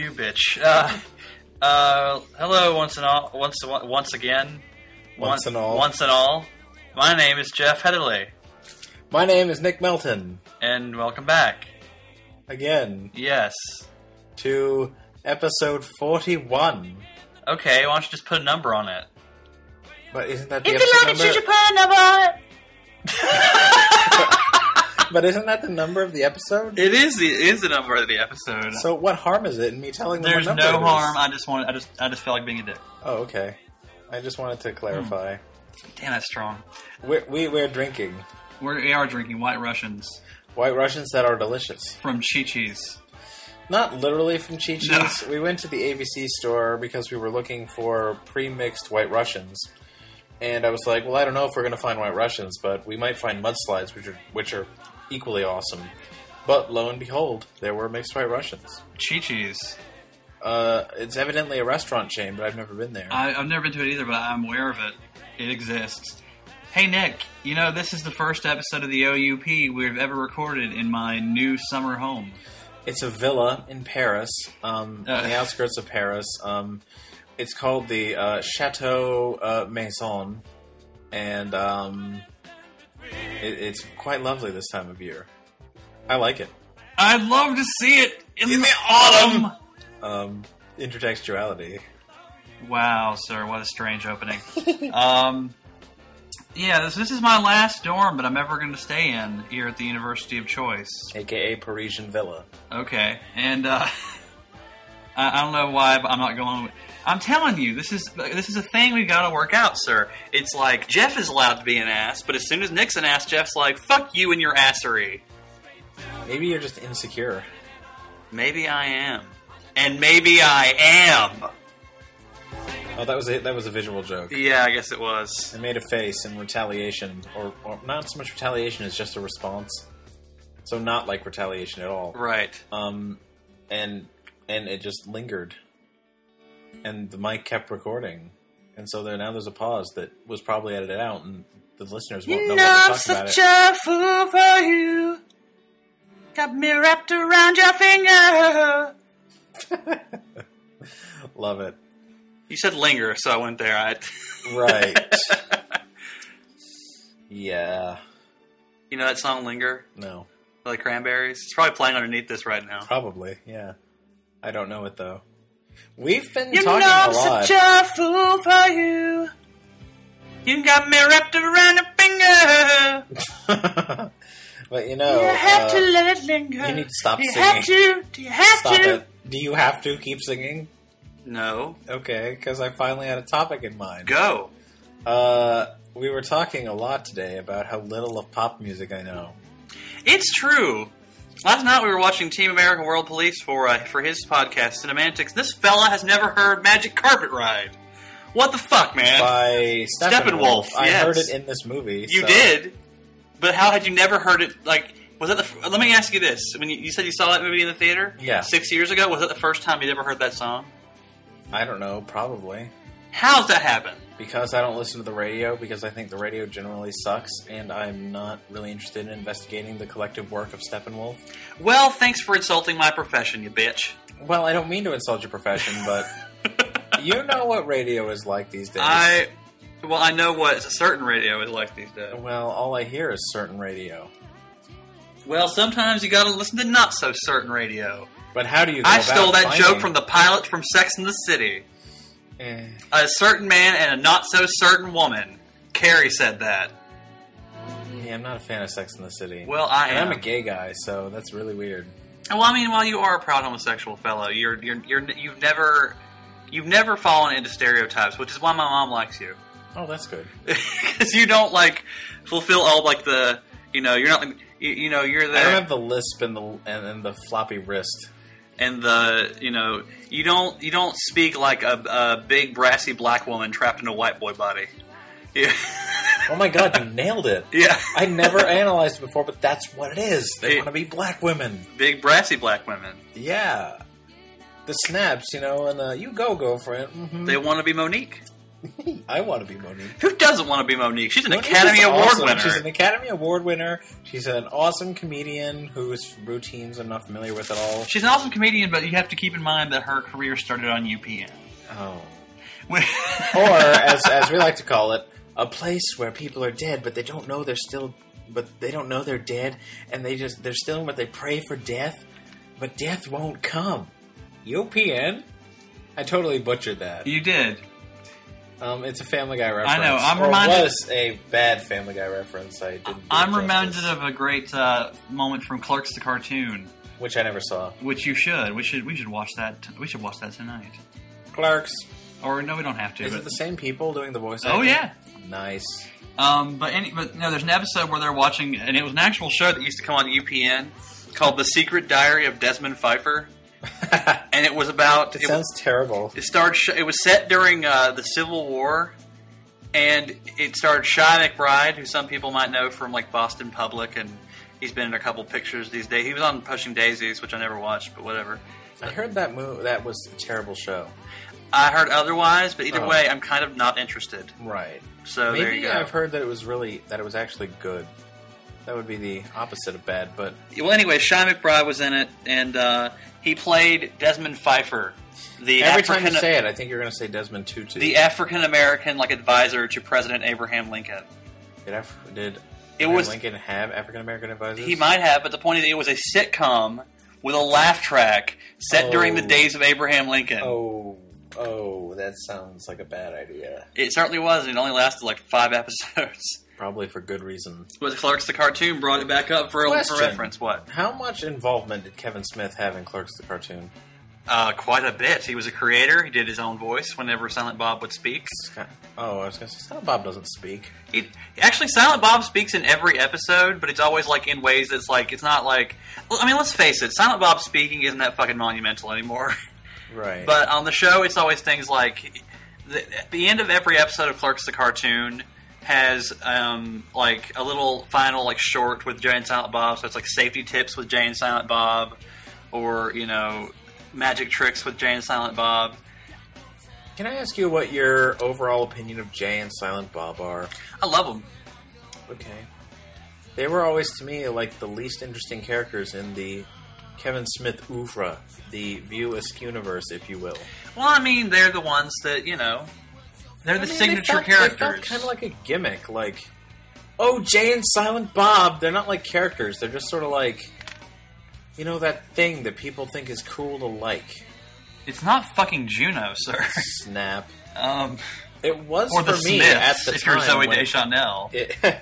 You bitch. Hello, once and again. Once and all. My name is Jeff Heatherly. My name is Nick Melton. And welcome back. Again. Yes. To episode 41. Okay, why don't you just put a number on it? But isn't that the episode number? If you like it, you should put a number on it. But isn't that the number of the episode? It is the number of the episode. So what harm is it in me telling them what number There's it no is? harm. I just felt like being a dick. Oh, okay. I just wanted to clarify. Damn, that's strong. We're drinking. We are drinking White Russians. White Russians that are delicious. From Chi-Chi's. Not literally from Chi-Chi's. No. We went to the ABC store because we were looking for pre-mixed White Russians. And I was like, well, I don't know if we're going to find White Russians, but we might find mudslides, which are equally awesome. But lo and behold, there were mixed White Russians. Chi-Chi's. It's evidently a restaurant chain, but I've never been there. I've never been to it either, but I'm aware of it. It exists. Hey, Nick, you know, this is the first episode of the OUP we've ever recorded in my new summer home. It's a villa in Paris, on the outskirts of Paris. It's called the Chateau Maison, and it's quite lovely this time of year. I like it. I'd love to see it in the autumn! Intertextuality. Wow, sir, what a strange opening. Yeah, this is my last dorm that I'm ever going to stay in here at the University of Choice. A.K.A. Parisian Villa. Okay, and I don't know why, but I'm not going with... I'm telling you, this is a thing we've got to work out, sir. It's like, Jeff is allowed to be an ass, but as soon as Nick's an ass, Jeff's like, fuck you and your assery. Maybe you're just insecure. Maybe I am. And maybe I am. Oh, that was a visual joke. Yeah, I guess it was. I made a face in retaliation, or not so much retaliation as just a response. So not like retaliation at all. Right. And it just lingered. And the mic kept recording. And so now there's a pause that was probably edited out, and the listeners won't know what we're talking about. Such a fool for you. Got me wrapped around your finger. Love it. You said linger, so I went there. Right. Yeah. You know that song, Linger? No. By the Cranberries? It's probably playing underneath this right now. Probably, yeah. I don't know it, though. We've been you talking know a I'm lot. Such a fool for you. You got me wrapped around your finger. But you know... You have to let it linger. You need to stop singing. Do you have Stop to? it. Do you have to keep singing? No. Okay, because I finally had a topic in mind. Go. We were talking a lot today about how little of pop music I know. It's true. Last night we were watching Team American World Police for his podcast, Cinemantics. This fella has never heard Magic Carpet Ride. What the fuck, man? By Steppenwolf. Yes. I heard it in this movie. You did? But how had you never heard it, like... Was that let me ask you this. When you said you saw that movie in the theater? Yeah. 6 years ago? Was that the first time you'd ever heard that song? I don't know, probably. How's that happen? Because I don't listen to the radio, because I think the radio generally sucks, and I'm not really interested in investigating the collective work of Steppenwolf. Well, thanks for insulting my profession, you bitch. Well, I don't mean to insult your profession, but you know what radio is like these days. I know what a certain radio is like these days. Well, all I hear is certain radio. Well, sometimes you gotta listen to not-so-certain radio. But how do you go I about stole that finding... joke from the pilot from Sex and the City. A certain man and a not-so-certain woman. Carrie said that. Yeah, I'm not a fan of Sex and the City. Well, I am. And I'm a gay guy, so that's really weird. Well, I mean, while you are a proud homosexual fellow, you've never fallen into stereotypes, which is why my mom likes you. Oh, that's good. Because you don't fulfill all the you're not you're the. I don't have the lisp and the floppy wrist. And you don't speak like a big brassy black woman trapped in a white boy body. Yeah. Oh my god, you nailed it. Yeah. I never analyzed it before, but that's what it is. They want to be black women. Big brassy black women. Yeah. The snaps, and you go for it. Mm-hmm. They want to be Monique. I want to be Monique. Who doesn't want to be Monique? She's an Monique Academy is Award awesome. winner. She's an Academy Award winner. She's an awesome comedian whose routines I'm not familiar with at all. She's an awesome comedian, but you have to keep in mind that her career started on UPN. Oh. Or, as we like to call it, a place where people are dead, but they don't know they're dead, and they're still in what they pray for death, but death won't come. UPN? I totally butchered that. You did. It's a Family Guy reference. I know. I'm or reminded. It was a bad Family Guy reference. I'm reminded of a great moment from Clerks the cartoon, which I never saw. which you should. We should watch that. We should watch that tonight. Clerks. Or no, we don't have to. Is it the same people doing the voice? Oh acting? yeah. Nice. But no, there's an episode where they're watching, and it was an actual show that used to come on UPN called The Secret Diary of Desmond Pfeiffer, and it was about. It sounds terrible. It was set during the Civil War, and it starred Shy McBride, who some people might know from like Boston Public, and he's been in a couple pictures these days. He was on Pushing Daisies, which I never watched, but whatever. I heard that was a terrible show. I heard otherwise, but either way, I'm kind of not interested. Right. So maybe there you go. I've heard that it was actually good. That would be the opposite of bad, but Well, anyway, Shy McBride was in it, and he played Desmond Pfeiffer, the every time you say it, I think you're going to say Desmond Tutu. the African American advisor to President Abraham Lincoln. Did was- Lincoln have African American advisors? He might have, but the point is, it was a sitcom with a laugh track set during the days of Abraham Lincoln. Oh, that sounds like a bad idea. It certainly was. It only lasted like 5 episodes. Probably for good reason. But Clerks the cartoon brought it back up for reference. What? How much involvement did Kevin Smith have in Clerks the cartoon? Quite a bit. He was a creator. He did his own voice whenever Silent Bob would speak. I was going to say, Silent Bob doesn't speak. Actually, Silent Bob speaks in every episode, but it's always like in ways that's like, it's not like, well, I mean, let's face it, Silent Bob speaking isn't that fucking monumental anymore. Right. But on the show, it's always things like, the end of every episode of Clerks the cartoon has like a little final like short with Jay and Silent Bob, so it's like safety tips with Jay and Silent Bob, or, you know, magic tricks with Jay and Silent Bob. Can I ask you what your overall opinion of Jay and Silent Bob are? I love them. Okay. They were always, to me, like the least interesting characters in the Kevin Smith oeuvre, the View Askew-niverse, if you will. Well, I mean, they're the ones that, you know, they're the signature characters. They felt kind of like a gimmick, like, oh, Jay and Silent Bob. They're not like characters. They're just sort of like, you know, that thing that people think is cool to like. It's not fucking Juno, sir. Snap. It was or for the me Smiths, at the if time. you're Zoe Deschanel.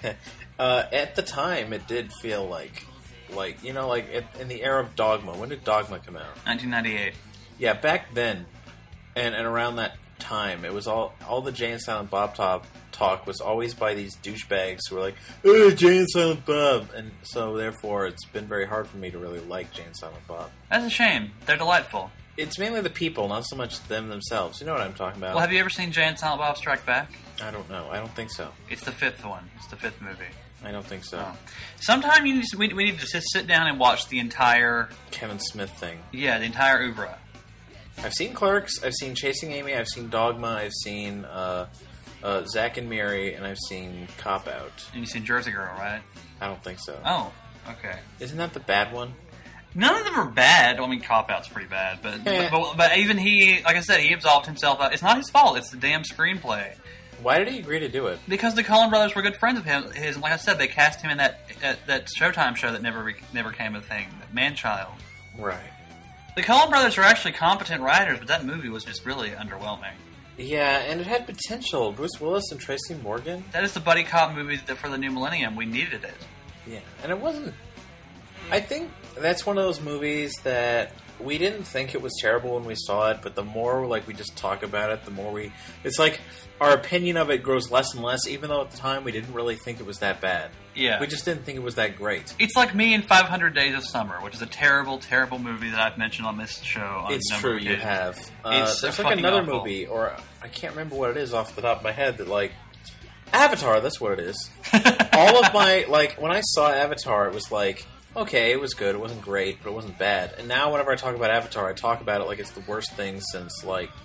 At the time, it did feel like you know, like in the era of Dogma. When did Dogma come out? 1998. Yeah, back then, and around that time, it was all the Jay and Silent Bob talk was always by these douchebags who were like, "Hey, Jay and Silent Bob," and so therefore, it's been very hard for me to really like Jay and Silent Bob. That's a shame. They're delightful. It's mainly the people, not so much them themselves. You know what I'm talking about? Well, have you ever seen Jay and Silent Bob Strike Back? I don't know. I don't think so. It's the 5th one. It's the 5th movie. I don't think so. Oh. Sometime we need to just sit down and watch the entire Kevin Smith thing. Yeah, the entire oeuvre. I've seen Clerks. I've seen Chasing Amy. I've seen Dogma. I've seen Zack and Miri, and I've seen Cop Out. And you've seen Jersey Girl, right? I don't think so. Oh, okay. Isn't that the bad one? None of them are bad. I mean, Cop Out's pretty bad, but even he, like I said, he absolved himself out. It's not his fault. It's the damn screenplay. Why did he agree to do it? Because the Coen brothers were good friends of his, and like I said, they cast him in that Showtime show that never came a thing, Man-Child. Right. The Coen brothers are actually competent writers, but that movie was just really underwhelming. Yeah, and it had potential. Bruce Willis and Tracy Morgan. That is the buddy cop movie for the new millennium. We needed it. Yeah, and it wasn't... I think that's one of those movies that we didn't think it was terrible when we saw it, but the more we just talk about it, the more it's like our opinion of it grows less and less, even though at the time we didn't really think it was that bad. Yeah. We just didn't think it was that great. It's like me in 500 Days of Summer, which is a terrible, terrible movie that I've mentioned on this show. It's true, you have. It's there's like another awful. movie, or I can't remember what it is off the top of my head, that Avatar, that's what it is. All of my, when I saw Avatar, it was like, okay, it was good, it wasn't great, but it wasn't bad. And now whenever I talk about Avatar, I talk about it like it's the worst thing since,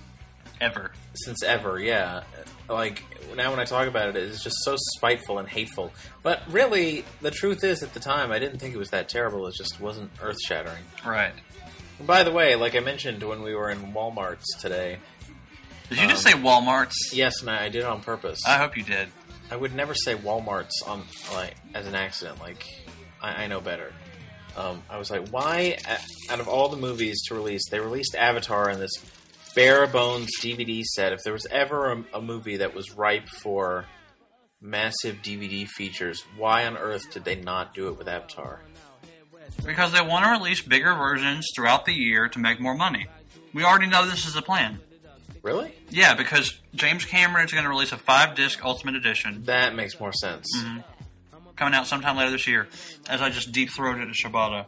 Ever. Since ever, yeah. Like, now when I talk about it, it's just so spiteful and hateful. But really, the truth is, at the time, I didn't think it was that terrible. It just wasn't earth-shattering. Right. And by the way, like I mentioned when we were in Walmart's today... Did you just say Walmart's? Yes, and I did it on purpose. I hope you did. I would never say Walmart's on as an accident. Like, I know better. I was like, why, out of all the movies to release, they released Avatar in this bare-bones DVD set. If there was ever a movie that was ripe for massive DVD features, why on earth did they not do it with Avatar? Because they want to release bigger versions throughout the year to make more money. We already know this is the plan. Really? Yeah, because James Cameron is going to release a 5-disc Ultimate Edition. That makes more sense. Mm-hmm. Coming out sometime later this year, as I just deep-throated a Shibata.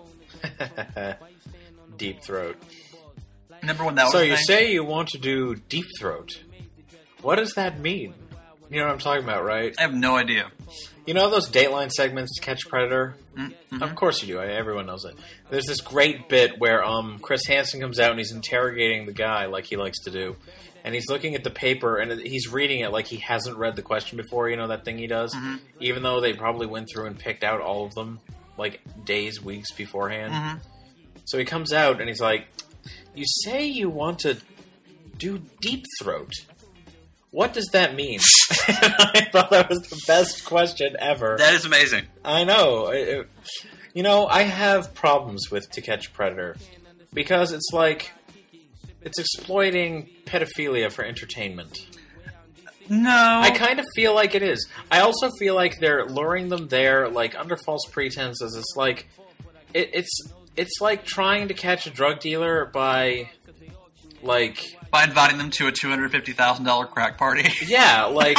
Deep Throat. Remember when that was So a you thing? say you want to do Deep Throat. What does that mean? You know what I'm talking about, right? I have no idea. You know those Dateline segments to Catch a Predator? Mm-hmm. Of course you do. Everyone knows it. There's this great bit where Chris Hansen comes out and he's interrogating the guy like he likes to do. And he's looking at the paper and he's reading it like he hasn't read the question before. You know that thing he does? Mm-hmm. Even though they probably went through and picked out all of them like days, weeks beforehand. Mm-hmm. So he comes out and he's like, you say you want to do Deep Throat. What does that mean? I thought that was the best question ever. That is amazing. I know. You know, I have problems with To Catch a Predator because it's like it's exploiting pedophilia for entertainment. No. I kind of feel like it is. I also feel like they're luring them there like under false pretenses. It's like it's like trying to catch a drug dealer by like By inviting them to a $250,000 crack party. yeah, like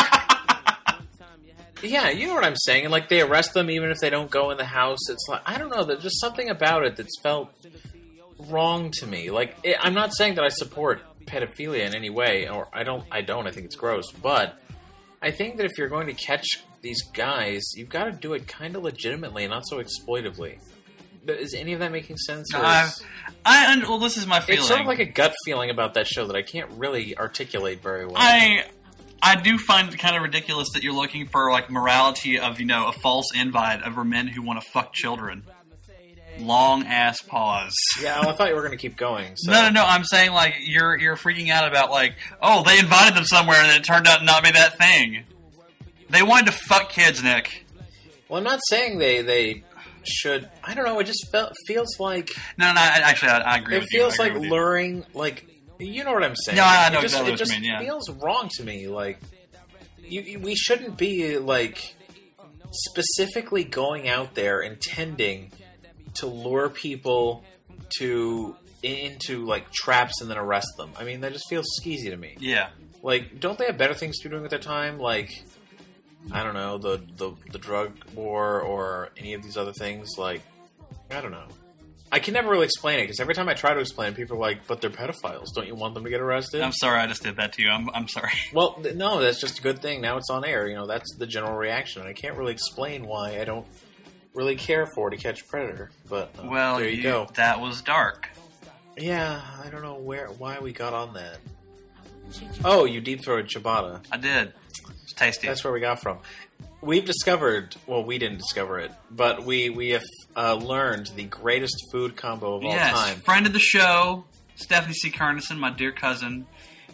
yeah, you know what I'm saying. And like they arrest them even if they don't go in the house. It's like I don't know. There's just something about it that's felt wrong to me. Like I'm not saying that I support pedophilia in any way, or I don't. I think it's gross. But I think that if you're going to catch these guys, you've got to do it kind of legitimately and not so exploitively. Is any of that making sense? Or Well, this is my feeling. it's sort of like a gut feeling about that show that I can't really articulate very well. I do find it kind of ridiculous that you're looking for like morality of a false invite over men who want to fuck children. Long ass pause. Yeah, well, I thought you were going to keep going. So. No. I'm saying like you're freaking out about like, oh, they invited them somewhere and it turned out to not be that thing. They wanted to fuck kids, Nick. Well, I'm not saying they should. I don't know. It just feels like No. Actually, I agree. it with you. feels I agree like with you. luring. Like you know what I'm saying? No, I know it just, exactly it what you just mean, yeah. feels wrong to me. Like we shouldn't be like specifically going out there intending to lure people into like traps and then arrest them. I mean, that just feels skeezy to me. Yeah. Like, don't they have better things to be doing with their time? Like, I don't know, the drug war or any of these other things. Like, I don't know. I can never really explain it because every time I try to explain it, people are like, "But they're pedophiles. Don't you want them to get arrested?" I'm sorry, I just did that to you. I'm sorry. Well, no, that's just a good thing. Now it's on air. You know, that's the general reaction. I can't really explain why I don't really care for To Catch a Predator. But Well, there you go. That was dark. Yeah, I don't know why we got on that. Oh, you deep-throated ciabatta. I did. It's tasty. That's where we got from. We've discovered, well, we didn't discover it, but we have learned the greatest food combo of all time. Friend of the show, Stephanie C. Kernison, my dear cousin.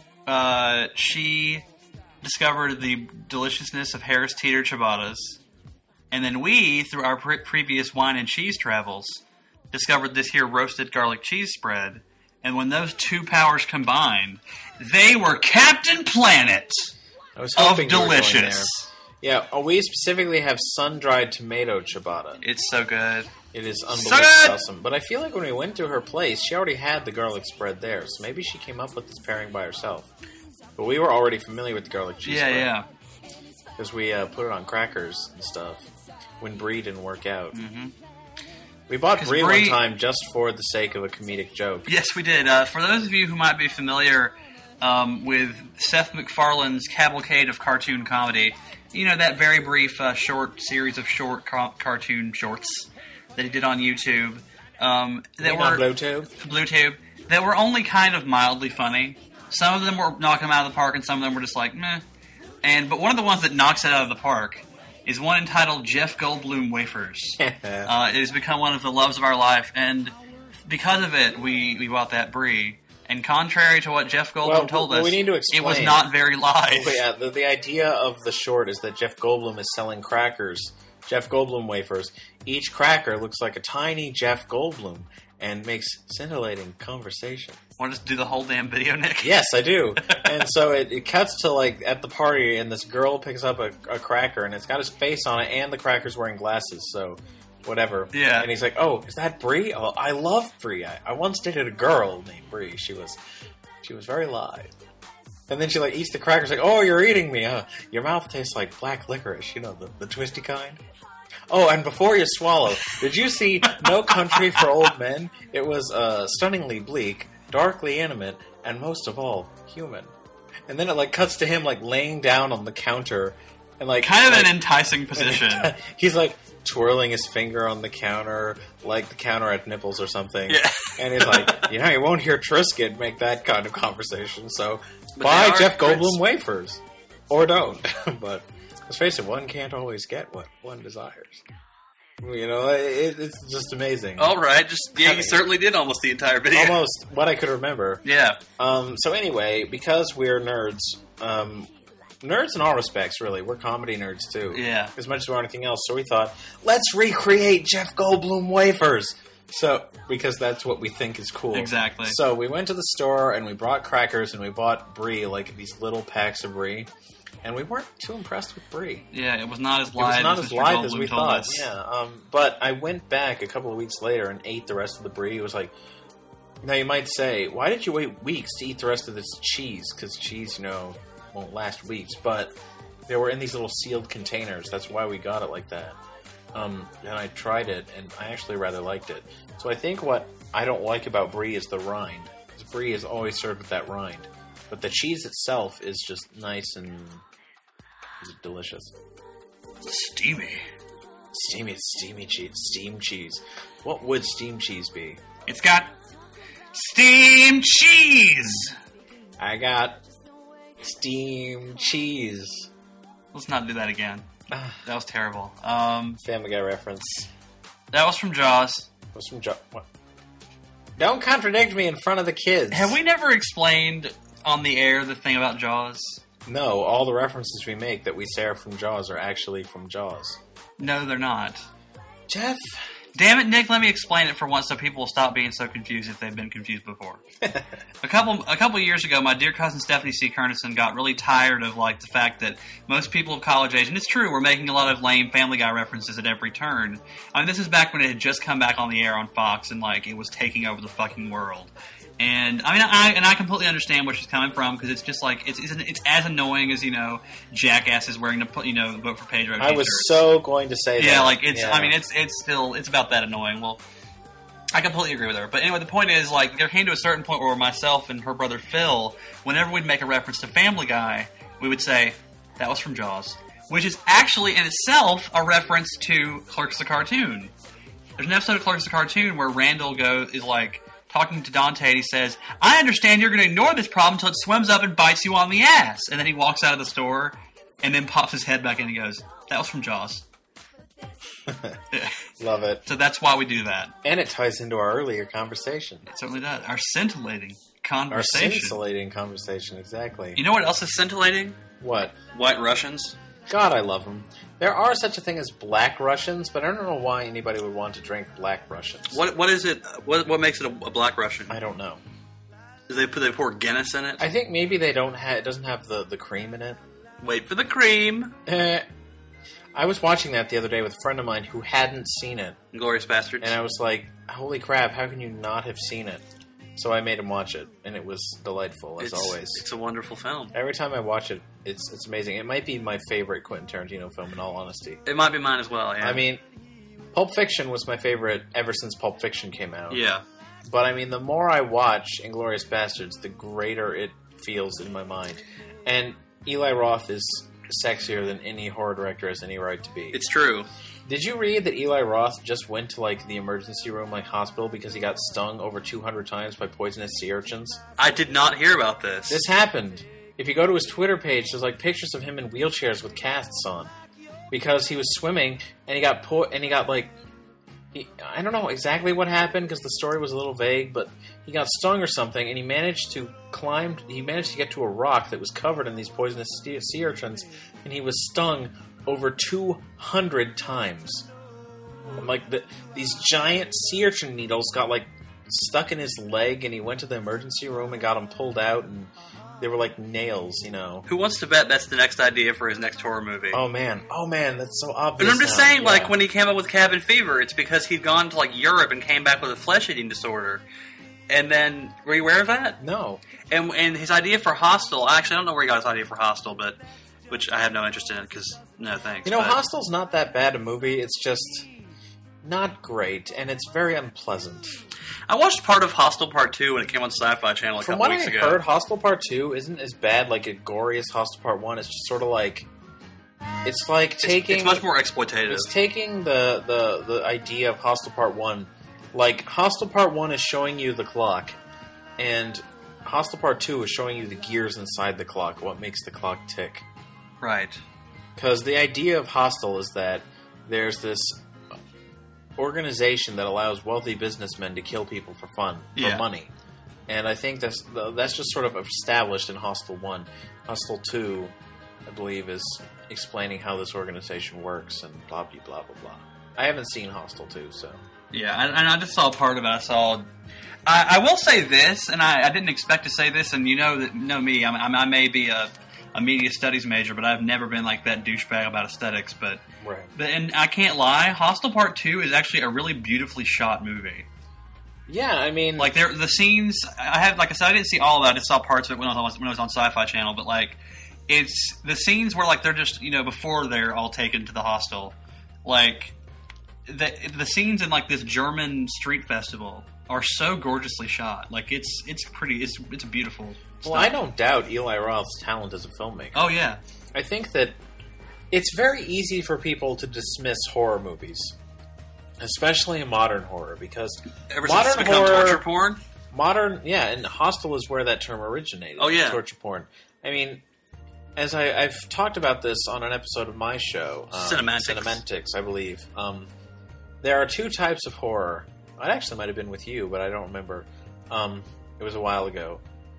She discovered the deliciousness of Harris Teeter ciabattas. And then we, through our previous wine and cheese travels, discovered this here roasted garlic cheese spread. And when those two powers combined, they were Captain Planet I was of hoping you were going delicious. there. Yeah, we specifically have sun-dried tomato ciabatta. It's so good. It is So unbelievably good! awesome. But I feel like when we went to her place, she already had the garlic spread there. So maybe she came up with this pairing by herself. But we were already familiar with the garlic cheese spread. Yeah. Because we put it on crackers and stuff when Brie didn't work out. Mm-hmm. We bought 'Cause Brie Brie- one time just for the sake of a comedic joke. Yes, we did. For those of you who might be familiar with Seth MacFarlane's Cavalcade of Cartoon Comedy, you know, that very brief short series of short cartoon shorts that he did on YouTube. That Maybe were on Bluetooth. BlueTube. That were only kind of mildly funny. Some of them were knocking them out of the park, and some of them were just like, meh. But one of the ones that knocks it out of the park is one entitled Jeff Goldblum Wafers. It has become one of the loves of our life, and because of it, we bought that brie. And contrary to what Jeff Goldblum told us, we need to explain. It was not very live. Yeah, the idea of the short is that Jeff Goldblum is selling crackers, Jeff Goldblum wafers. Each cracker looks like a tiny Jeff Goldblum and makes scintillating conversation. Want to just do the whole damn video, Nick? Yes, I do. And so it cuts to, like, at the party, and this girl picks up a cracker, and it's got his face on it, and the cracker's wearing glasses, so whatever. Yeah. And he's like, oh, is that Brie? Oh, I love Brie. I once dated a girl named Brie. She was very live. And then she, like, eats the crackers, like, oh, you're eating me, huh? Your mouth tastes like black licorice, the twisty kind. Oh, and before you swallow, did you see No Country for Old Men? It was stunningly bleak, darkly intimate, and most of all, human. And then it, like, cuts to him, like, laying down on the counter. And like kind of an enticing position. He's, like, twirling his finger on the counter, like the counter at Nipples or something. Yeah. And he's like, you won't hear Trisket make that kind of conversation, so buy Jeff Goldblum wafers. Or don't. But let's face it, one can't always get what one desires. It's just amazing. All right, you certainly did almost the entire video. Almost what I could remember. Yeah. So anyway, because we're nerds, nerds in all respects, really. We're comedy nerds, too. Yeah. As much as we're anything else. So we thought, let's recreate Jeff Goldblum wafers. So, because that's what we think is cool. Exactly. So we went to the store, and we brought crackers, and we bought Brie, like these little packs of Brie. And we weren't too impressed with Brie. Yeah, it was not as live as we thought. Yeah, but I went back a couple of weeks later and ate the rest of the Brie. It was like, now you might say, why did you wait weeks to eat the rest of this cheese? Because cheese, won't last weeks. But they were in these little sealed containers. That's why we got it like that. And I tried it, and I actually rather liked it. So I think what I don't like about Brie is the rind. Because Brie is always served with that rind. But the cheese itself is just nice and delicious. Steamy cheese. Steam cheese. What would steam cheese be? It's got steam cheese! I got steam cheese. Let's not do that again. That was terrible. Family Guy reference. That was from Jaws. Was from Jaws. What? Don't contradict me in front of the kids. Have we never explained on the air the thing about Jaws? No, all the references we make that we say are from Jaws are actually from Jaws. No, they're not. Jeff? Damn it, Nick, let me explain it for once so people will stop being so confused if they've been confused before. A couple years ago, my dear cousin Stephanie C. Kernison got really tired of the fact that most people of college age, and it's true, we're making a lot of lame Family Guy references at every turn. I mean, this is back when it had just come back on the air on Fox and it was taking over the fucking world. And I completely understand where she's coming from because it's just it's as annoying as jackasses wearing the vote for Pedro t-shirts. I was so going to say that. Yeah, it's about that annoying. Well, I completely agree with her. But anyway, the point is there came to a certain point where myself and her brother Phil, whenever we'd make a reference to Family Guy, we would say that was from Jaws, which is actually in itself a reference to Clerks the Cartoon. There's an episode of Clerks the Cartoon where Randall is talking to Dante, and he says, I understand you're going to ignore this problem until it swims up and bites you on the ass. And then he walks out of the store and then pops his head back in and he goes, that was from Jaws. Love it. So that's why we do that. And it ties into our earlier conversation. It certainly does. Our scintillating conversation. Our scintillating conversation, exactly. You know what else is scintillating? What? White Russians. God, I love them. There are such a thing as black Russians, but I don't know why anybody would want to drink black Russians. What is it? What makes it a black Russian? I don't know. Do they pour Guinness in it? I think maybe they don't have. It doesn't have the cream in it. Wait for the cream. I was watching that the other day with a friend of mine who hadn't seen it. Inglourious Basterds. And I was like, holy crap, how can you not have seen it? So I made him watch it, and it was delightful, as always. It's a wonderful film. Every time I watch it, it's amazing. It might be my favorite Quentin Tarantino film, in all honesty. It might be mine as well, yeah. I mean, Pulp Fiction was my favorite ever since Pulp Fiction came out. Yeah. But, I mean, the more I watch Inglourious Basterds, the greater it feels in my mind. And Eli Roth is sexier than any horror director has any right to be. It's true. Did you read that Eli Roth just went to like the emergency room, like hospital, because he got stung over 200 times by poisonous sea urchins? I did not hear about this. This happened. If you go to his Twitter page, there's like pictures of him in wheelchairs with casts on, because he was swimming and he got I don't know exactly what happened because the story was a little vague, but he got stung or something, and he managed to get to a rock that was covered in these poisonous sea urchins, and he was stung over 200 times. And like these giant sea urchin needles got like stuck in his leg, and he went to the emergency room and got them pulled out, and they were like nails, you know. Who wants to bet that's the next idea for his next horror movie? Oh man, that's so obvious. But I'm just saying, like, when he came up with Cabin Fever, it's because he'd gone to, like, Europe and came back with a flesh-eating disorder. And then, were you aware of that? No. And his idea for Hostel, actually, I don't know where he got his idea for Hostel, but, which I have no interest in, because, no thanks. You know, Hostel's not that bad a movie, it's just not great, and it's very unpleasant. I watched part of Hostel Part 2 when it came on Sci-Fi Channel a couple weeks ago. From what I heard, Hostel Part 2 isn't as bad, like, as gory as Hostel Part 1. It's just sort of like... It's like taking... It's much more exploitative. It's taking the idea of Hostel Part 1. Like, Hostel Part 1 is showing you the clock, and Hostel Part 2 is showing you the gears inside the clock, what makes the clock tick. Right. Because the idea of Hostel is that there's this organization that allows wealthy businessmen to kill people for fun, for money. And I think that's just sort of established in Hostel 1. Hostel 2, I believe, is explaining how this organization works and blah, blah, blah, blah, blah. I haven't seen Hostel 2, so... Yeah, and I just saw part of it. I will say this, and I didn't expect to say this, and you know me, I may be a media studies major, but I've never been like that douchebag about aesthetics, but... Right. And I can't lie, Hostel Part 2 is actually a really beautifully shot movie. Yeah, I mean... Like, the scenes... Like I said, I didn't see all of that. I just saw parts of it when I was on Sci-Fi Channel, but, like, it's... The scenes where, like, they're just, before they're all taken to the hostel, like... The scenes in, like, this German street festival are so gorgeously shot. Like, it's pretty... It's beautiful stuff. Well, I don't doubt Eli Roth's talent as a filmmaker. Oh, yeah. I think that it's very easy for people to dismiss horror movies, especially in modern horror, because modern horror, torture porn. And Hostel is where that term originated. Oh yeah, torture porn. I mean, as I've talked about this on an episode of my show, Cinemantics, I believe. There are two types of horror. It actually might have been with you, but I don't remember. It was a while ago.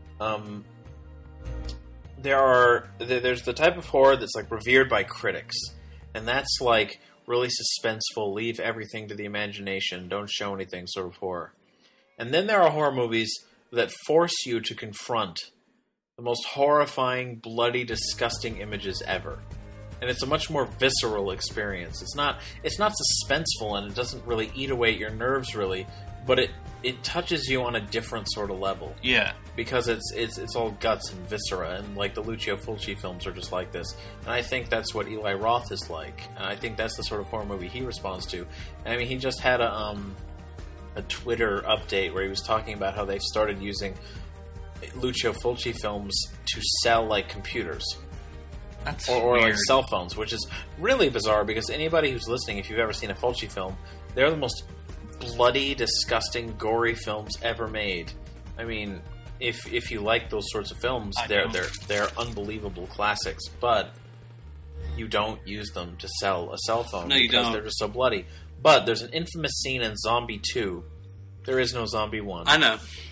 There's the type of horror that's like revered by critics, and that's like really suspenseful, leave everything to the imagination, don't show anything sort of horror. And then there are horror movies that force you to confront the most horrifying, bloody, disgusting images ever. And it's a much more visceral experience. It's not suspenseful, and it doesn't really eat away at your nerves really, but it touches you on a different sort of level. Yeah. Because it's all guts and viscera, and like the Lucio Fulci films are just like this. And I think that's what Eli Roth is like. And I think that's the sort of horror movie he responds to. I mean, he just had a Twitter update where he was talking about how they've started using Lucio Fulci films to sell like computers. That's or weird. Like cell phones, which is really bizarre because anybody who's listening, if you've ever seen a Fulci film, they're the most bloody, disgusting, gory films ever made. I mean, if you like those sorts of films, they're unbelievable classics, but you don't use them to sell a cell phone because they're just so bloody. But there's an infamous scene in Zombie 2. There is no Zombie 1. I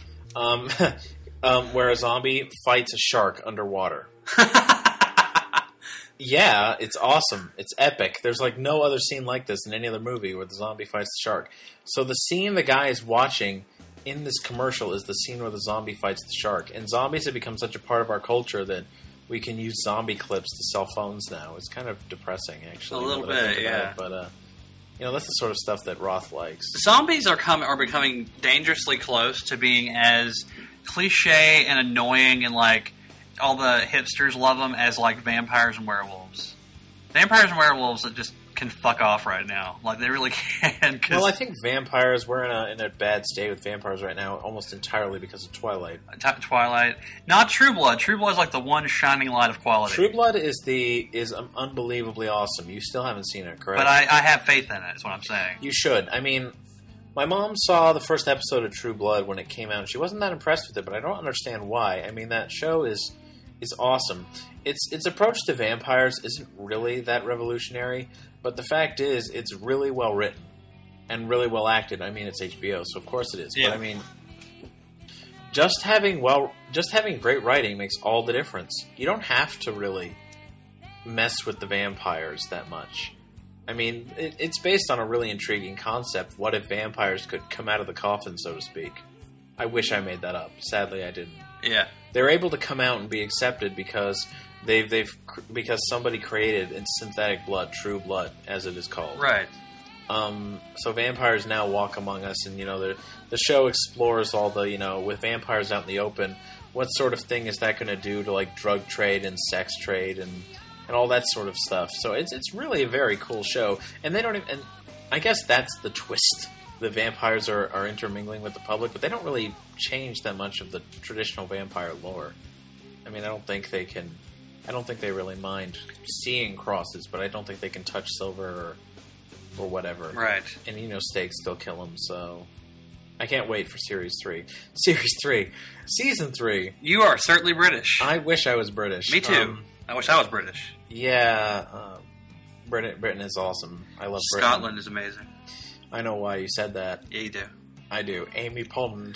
know. Where a zombie fights a shark underwater. Yeah, it's awesome. It's epic. There's like no other scene like this in any other movie where the zombie fights the shark. So the scene the guy is watching in this commercial is the scene where the zombie fights the shark. And zombies have become such a part of our culture that we can use zombie clips to sell phones now. It's kind of depressing, actually. A little bit, yeah. But, that's the sort of stuff that Roth likes. Zombies are becoming dangerously close to being as cliche and annoying and like all the hipsters love them as like vampires and werewolves. Vampires and werewolves that just can fuck off right now. Like, they really can. Well, I think vampires, we're in a bad state with vampires right now, almost entirely because of Twilight. Twilight. Not True Blood. True Blood is like the one shining light of quality. True Blood is unbelievably awesome. You still haven't seen it, correct? But I have faith in it, is what I'm saying. You should. I mean, my mom saw the first episode of True Blood when it came out, and she wasn't that impressed with it, but I don't understand why. I mean, that show is awesome. Its approach to vampires isn't really that revolutionary, but the fact is, it's really well written and really well acted. I mean, it's HBO, so of course it is. Yeah. But I mean, just having great writing makes all the difference. You don't have to really mess with the vampires that much. I mean, it's based on a really intriguing concept. What if vampires could come out of the coffin, so to speak? I wish I made that up. Sadly, I didn't. Yeah. They're able to come out and be accepted because because somebody created in synthetic blood, True Blood, as it is called. Right. So vampires now walk among us, and the show explores all the with vampires out in the open, what sort of thing is that going to do to like drug trade and sex trade and all that sort of stuff. So it's really a very cool show, and they don't even. And I guess that's the twist. The vampires are intermingling with the public, but they don't really change that much of the traditional vampire lore. I mean, I don't think they really mind seeing crosses, but I don't think they can touch silver or whatever. Right. And stakes still kill them, so I can't wait for Series 3. Season 3. You are certainly British. I wish I was British. Me too. I wish I was British. Yeah, Britain is awesome. I love Britain. Scotland is amazing. I know why you said that. Yeah, you do. I do. Amy Pond.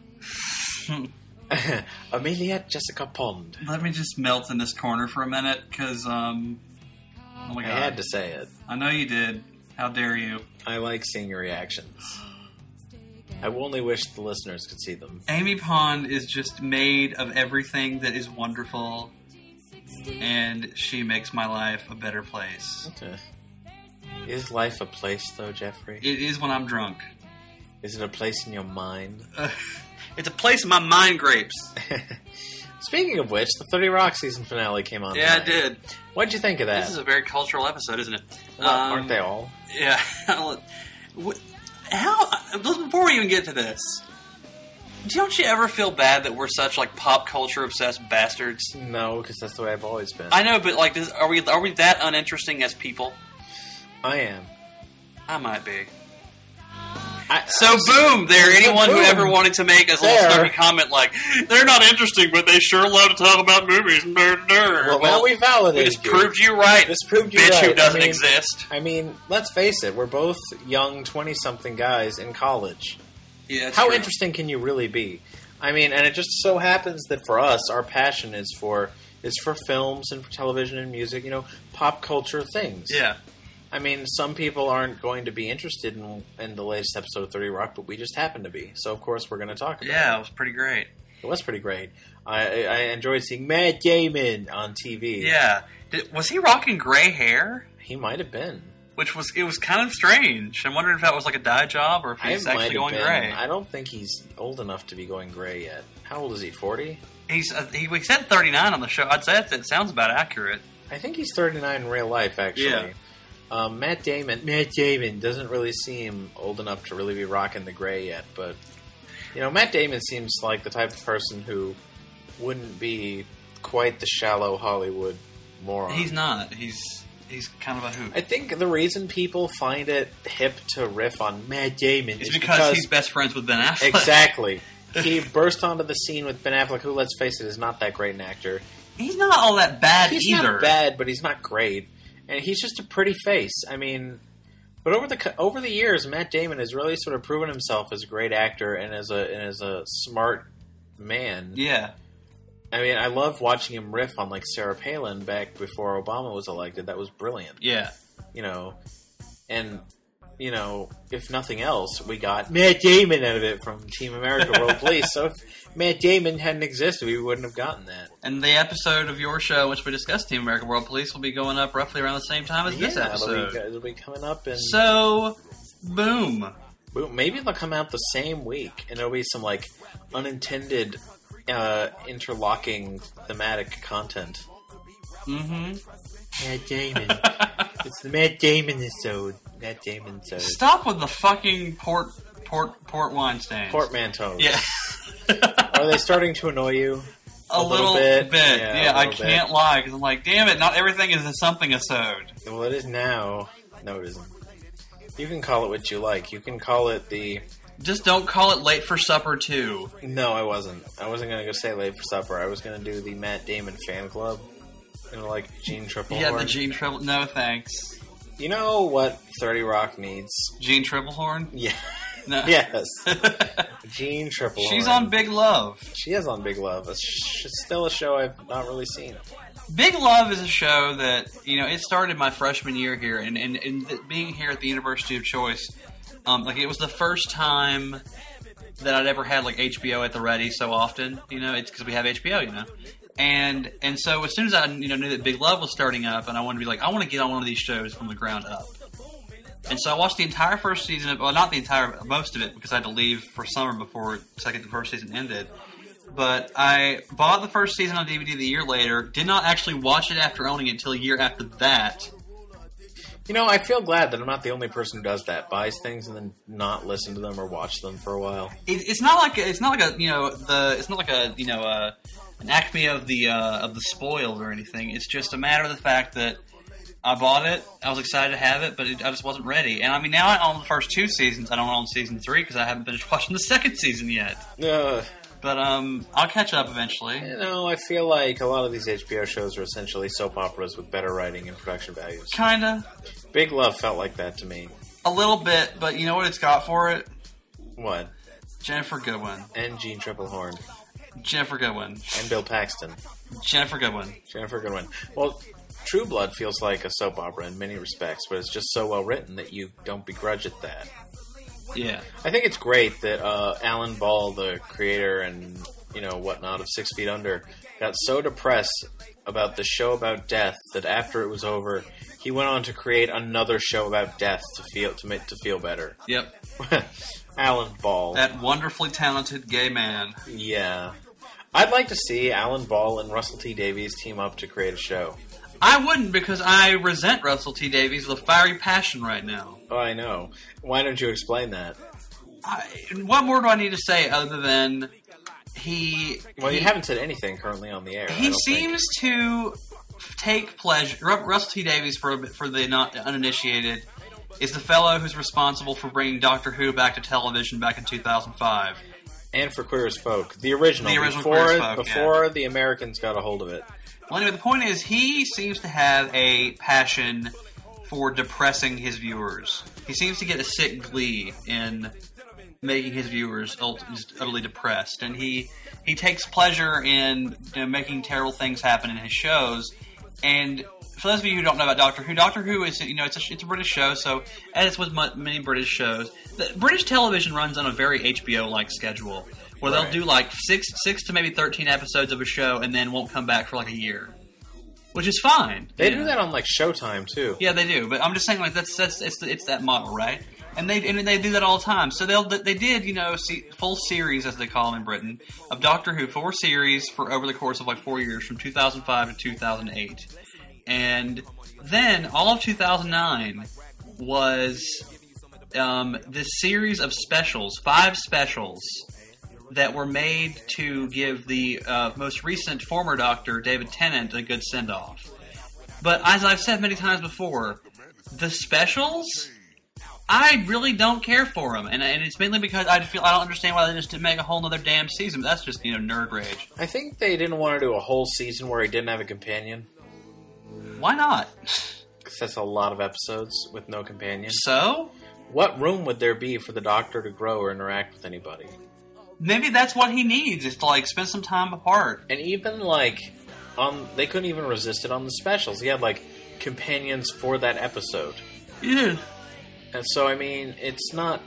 Amelia Jessica Pond. Let me just melt in this corner for a minute, because, oh my God. I had to say it. I know you did. How dare you. I like seeing your reactions. I only wish the listeners could see them. Amy Pond is just made of everything that is wonderful, and she makes my life a better place. Okay. Is life a place, though, Jeffrey? It is when I'm drunk. Is it a place in your mind? It's a place in my mind grapes. Speaking of which, the 30 Rock season finale came on Yeah, tonight. it did. What'd you think of that? This is a very cultural episode, isn't it? Well, aren't they all? Yeah. Before we even get to this, don't you ever feel bad that we're such like pop culture obsessed bastards? No, because that's the way I've always been. I know, but like, are we that uninteresting as people? I am. I might be. Boom there. Anyone who ever wanted to make a little snarky comment like, they're not interesting, but they sure love to talk about movies. Well, now we validated. We just proved you right. This proved you bitch right. Who doesn't exist. I mean, let's face it. We're both young 20-something guys in college. Yeah, that's How true. interesting can you really be? I mean, and it just so happens that for us, our passion is for films and for television and music, pop culture things. Yeah. I mean, some people aren't going to be interested in the latest episode of 30 Rock, but we just happen to be. So, of course, we're going to talk about it. Yeah, it was pretty great. It was pretty great. I enjoyed seeing Matt Damon on TV. Yeah. Was he rocking gray hair? He might have been. It was kind of strange. I'm wondering if that was like a dye job or if he's actually going gray. I don't think he's old enough to be going gray yet. How old is he, 40? He said 39 on the show. I'd say that sounds about accurate. I think he's 39 in real life, actually. Yeah. Matt Damon doesn't really seem old enough to really be rocking the gray yet, but Matt Damon seems like the type of person who wouldn't be quite the shallow Hollywood moron. He's not. He's kind of a hoot. I think the reason people find it hip to riff on Matt Damon is because he's best friends with Ben Affleck. Exactly. He burst onto the scene with Ben Affleck, who, let's face it, is not that great an actor. He's not all that bad He's either. Not bad, but he's not great. And he's just a pretty face. I mean, but over the years, Matt Damon has really sort of proven himself as a great actor and as a smart man. Yeah. I mean, I love watching him riff on like Sarah Palin back before Obama was elected. That was brilliant. Yeah. And if nothing else, we got Matt Damon out of it from Team America World Police. So if Matt Damon hadn't existed, we wouldn't have gotten that. And the episode of your show, which we discussed, Team America World Police, will be going up roughly around the same time as this episode. It'll be coming up. So, boom. Maybe they'll come out the same week, and there'll be some like unintended interlocking thematic content. Mm-hmm. Matt Damon. It's the Matt Damon episode. Matt Damon episode. Stop with the fucking port wine stains. Portmanteaus. Yeah. Are they starting to annoy you? A little bit. Yeah, I can't lie, because I'm like, damn it, not everything is a something episode. Well, it is now. No, it isn't. You can call it what you like. You can call it the... Just don't call it Late for Supper 2. No, I wasn't. I wasn't going to go say Late for Supper. I was going to do the Matt Damon fan club. You know, like Gene Triplehorn. Yeah, the Gene Triple... No, thanks. You know what 30 Rock needs? Gene Triplehorn? Yeah. No. Yes. Gene Triplehorn. She's on Big Love. She is on Big Love. It's still a show I've not really seen. Big Love is a show that, it started my freshman year here, and being here at the University of Choice, it was the first time that I'd ever had, HBO at the ready so often, it's because we have HBO, And so as soon as I knew that Big Love was starting up, and I wanted to be I want to get on one of these shows from the ground up. And so I watched the entire first season, not the entire, most of it, because I had to leave for summer before the first season ended. But I bought the first season on DVD the year later, did not actually watch it after owning it until a year after that. I feel glad that I'm not the only person who does that. Buys things and then not listen to them or watch them for a while. It's not like an acme of the spoiled or anything. It's just a matter of the fact that I bought it. I was excited to have it, but I just wasn't ready. And now I own the first 2 seasons. I don't own season 3 because I haven't finished watching the second season yet. But I'll catch up eventually. I feel like a lot of these HBO shows are essentially soap operas with better writing and production values. Kinda. Big Love felt like that to me. A little bit, but you know what it's got for it? What? Jennifer Goodwin. And Gene Triplehorn. Jennifer Goodwin. And Bill Paxton. Jennifer Goodwin. Jennifer Goodwin. Well, True Blood feels like a soap opera in many respects, but it's just so well written that you don't begrudge it that. Yeah. I think it's great that Alan Ball, the creator and, whatnot of 6 Feet Under, got so depressed about the show about death that after it was over, he went on to create another show about death to feel better. Yep. Alan Ball. That wonderfully talented gay man. Yeah. I'd like to see Alan Ball and Russell T Davies team up to create a show. I wouldn't, because I resent Russell T Davies with a fiery passion right now. Oh, I know. Why don't you explain that? What more do I need to say other than you haven't said anything currently on the air. He seems to take pleasure. Russell T Davies, for the uninitiated, is the fellow who's responsible for bringing Doctor Who back to television back in 2005. And for Queer as Folk. The original before the Americans got a hold of it. Well, anyway, the point is, he seems to have a passion for depressing his viewers. He seems to get a sick glee in making his viewers utterly depressed, and he takes pleasure in making terrible things happen in his shows. And for those of you who don't know about Doctor Who is it's a British show, so as with many British shows, the British television runs on a very HBO-like schedule, where they'll do six to maybe 13 episodes of a show and then won't come back for a year, which is fine. They do that on Showtime too. Yeah, they do. But I'm just saying it's that model, right? And they do that all the time. So they did full series, as they call them in Britain, of Doctor Who, 4 series for over the course of 4 years, from 2005 to 2008, and then all of 2009 was this series of specials, 5 specials, that were made to give the most recent former Doctor, David Tennant, a good send-off. But as I've said many times before, the specials, I really don't care for them, and it's mainly because I don't understand why they just didn't make a whole other damn season. But that's just nerd rage. I think they didn't want to do a whole season where he didn't have a companion. Why not? Because that's a lot of episodes with no companion. So? What room would there be for the Doctor to grow or interact with anybody? Maybe that's what he needs, is to spend some time apart. And even they couldn't even resist it on the specials. He had companions for that episode. Yeah. And so it's not.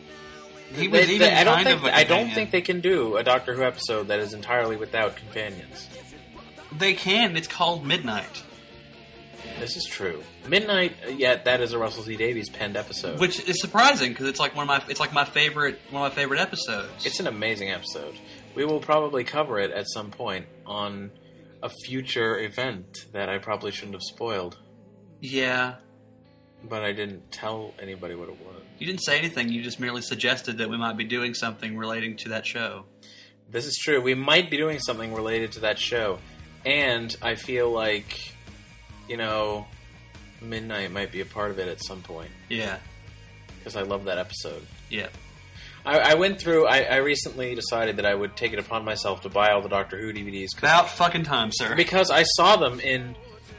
I don't think they can do a Doctor Who episode that is entirely without companions. They can. It's called Midnight. This is true. Midnight, yet that is a Russell T Davies penned episode, which is surprising because it's my favorite episodes. It's an amazing episode. We will probably cover it at some point on a future event that I probably shouldn't have spoiled. Yeah. But I didn't tell anybody what it was. You didn't say anything. You just merely suggested that we might be doing something relating to that show. This is true. We might be doing something related to that show. And I feel like, Midnight might be a part of it at some point. Yeah. Because I love that episode. Yeah. I went through... I recently decided that I would take it upon myself to buy all the Doctor Who DVDs. About fucking time, sir. Because I saw them in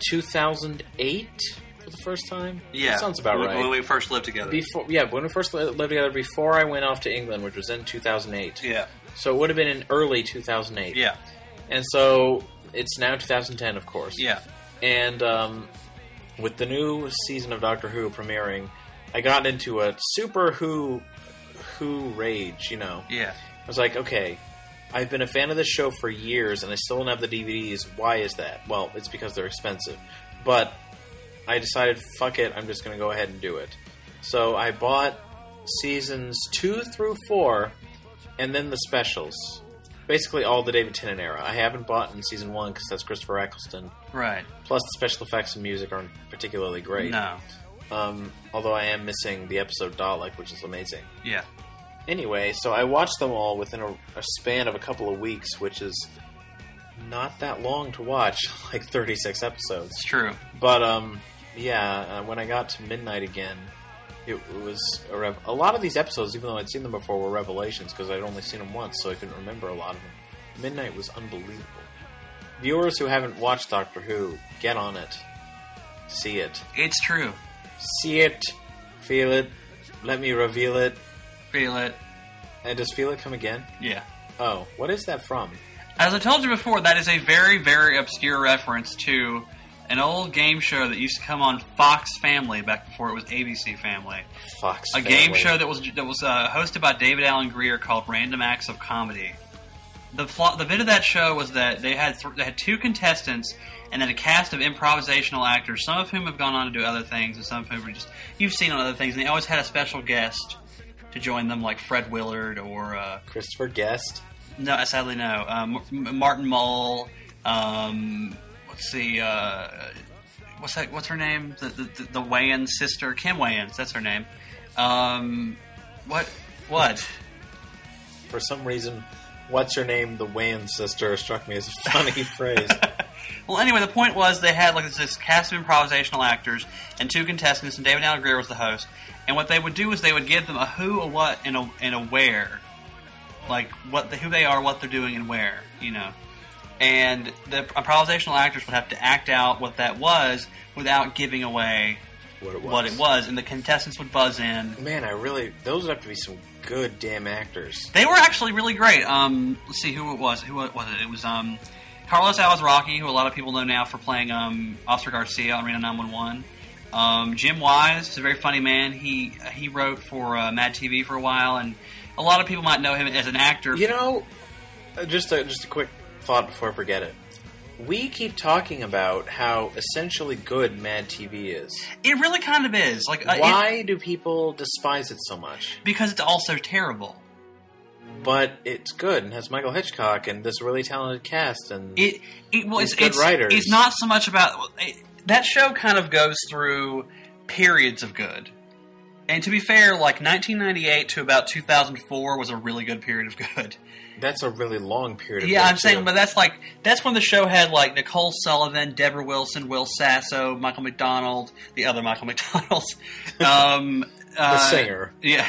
2008 for the first time. Yeah. That sounds about right. When we first lived together. When we first lived together, before I went off to England, which was in 2008. Yeah. So it would have been in early 2008. Yeah. And so it's now 2010, of course. Yeah. And with the new season of Doctor Who premiering, I got into a super Who rage, Yeah. I was like, okay, I've been a fan of this show for years, and I still don't have the DVDs. Why is that? Well, it's because they're expensive. But I decided, fuck it, I'm just going to go ahead and do it. So I bought seasons 2 through 4, and then the specials. Basically all the David Tennant era. I haven't bought in season 1 because that's Christopher Eccleston. Right. Plus the special effects and music aren't particularly great. No. Although I am missing the episode Dalek, which is amazing. Yeah. Anyway, so I watched them all within a span of a couple of weeks, which is not that long to watch, like 36 episodes. It's true. But, when I got to Midnight again, it was a lot of these episodes, even though I'd seen them before, were revelations, because I'd only seen them once, so I couldn't remember a lot of them. Midnight was unbelievable. Viewers who haven't watched Doctor Who, get on it. See it. It's true. See it. Feel it. Let me reveal it. Feel it. And does Feel It come again? Yeah. Oh, what is that from? As I told you before, that is a very, very obscure reference to an old game show that used to come on Fox Family back before it was ABC Family. Fox Family. A game show that was hosted by David Alan Grier called Random Acts of Comedy. The bit of that show was that they had 2 contestants and then a cast of improvisational actors, some of whom have gone on to do other things, and some of whom are just you've seen on other things. And they always had a special guest to join them, like Fred Willard or Christopher Guest. No, sadly no. Martin Mull. Let's see. What's her name? The Wayans sister, Kim Wayans. That's her name. What? For some reason, what's her name? The Wayans sister struck me as a funny phrase. Well, anyway, the point was they had like this cast of improvisational actors and 2 contestants, and David Alan Grier was the host. And what they would do is they would give them a who, a what, and a where, like who they are, what they're doing, and where, And the improvisational actors would have to act out what that was without giving away what it was, and the contestants would buzz in. Man, those would have to be some good damn actors. They were actually really great. Let's see who it was. Who was it? It was Carlos Alazraqui, who a lot of people know now for playing Oscar Garcia on Reno 911. Jim Wise is a very funny man. He wrote for Mad TV for a while, and a lot of people might know him as an actor. Just a quick thought before I forget it. We keep talking about how essentially good Mad TV is. It really kind of is. Why do people despise it so much? Because it's also terrible. But it's good and has Michael Hitchcock and this really talented cast and it's good writers. It's not so much about... that show kind of goes through periods of good. And to be fair, like 1998 to about 2004 was a really good period of good. That's a really long period of good. Yeah, I'm saying, but that's when the show had like Nicole Sullivan, Deborah Wilson, Will Sasso, Michael McDonald, the other Michael McDonald. The singer. Yeah.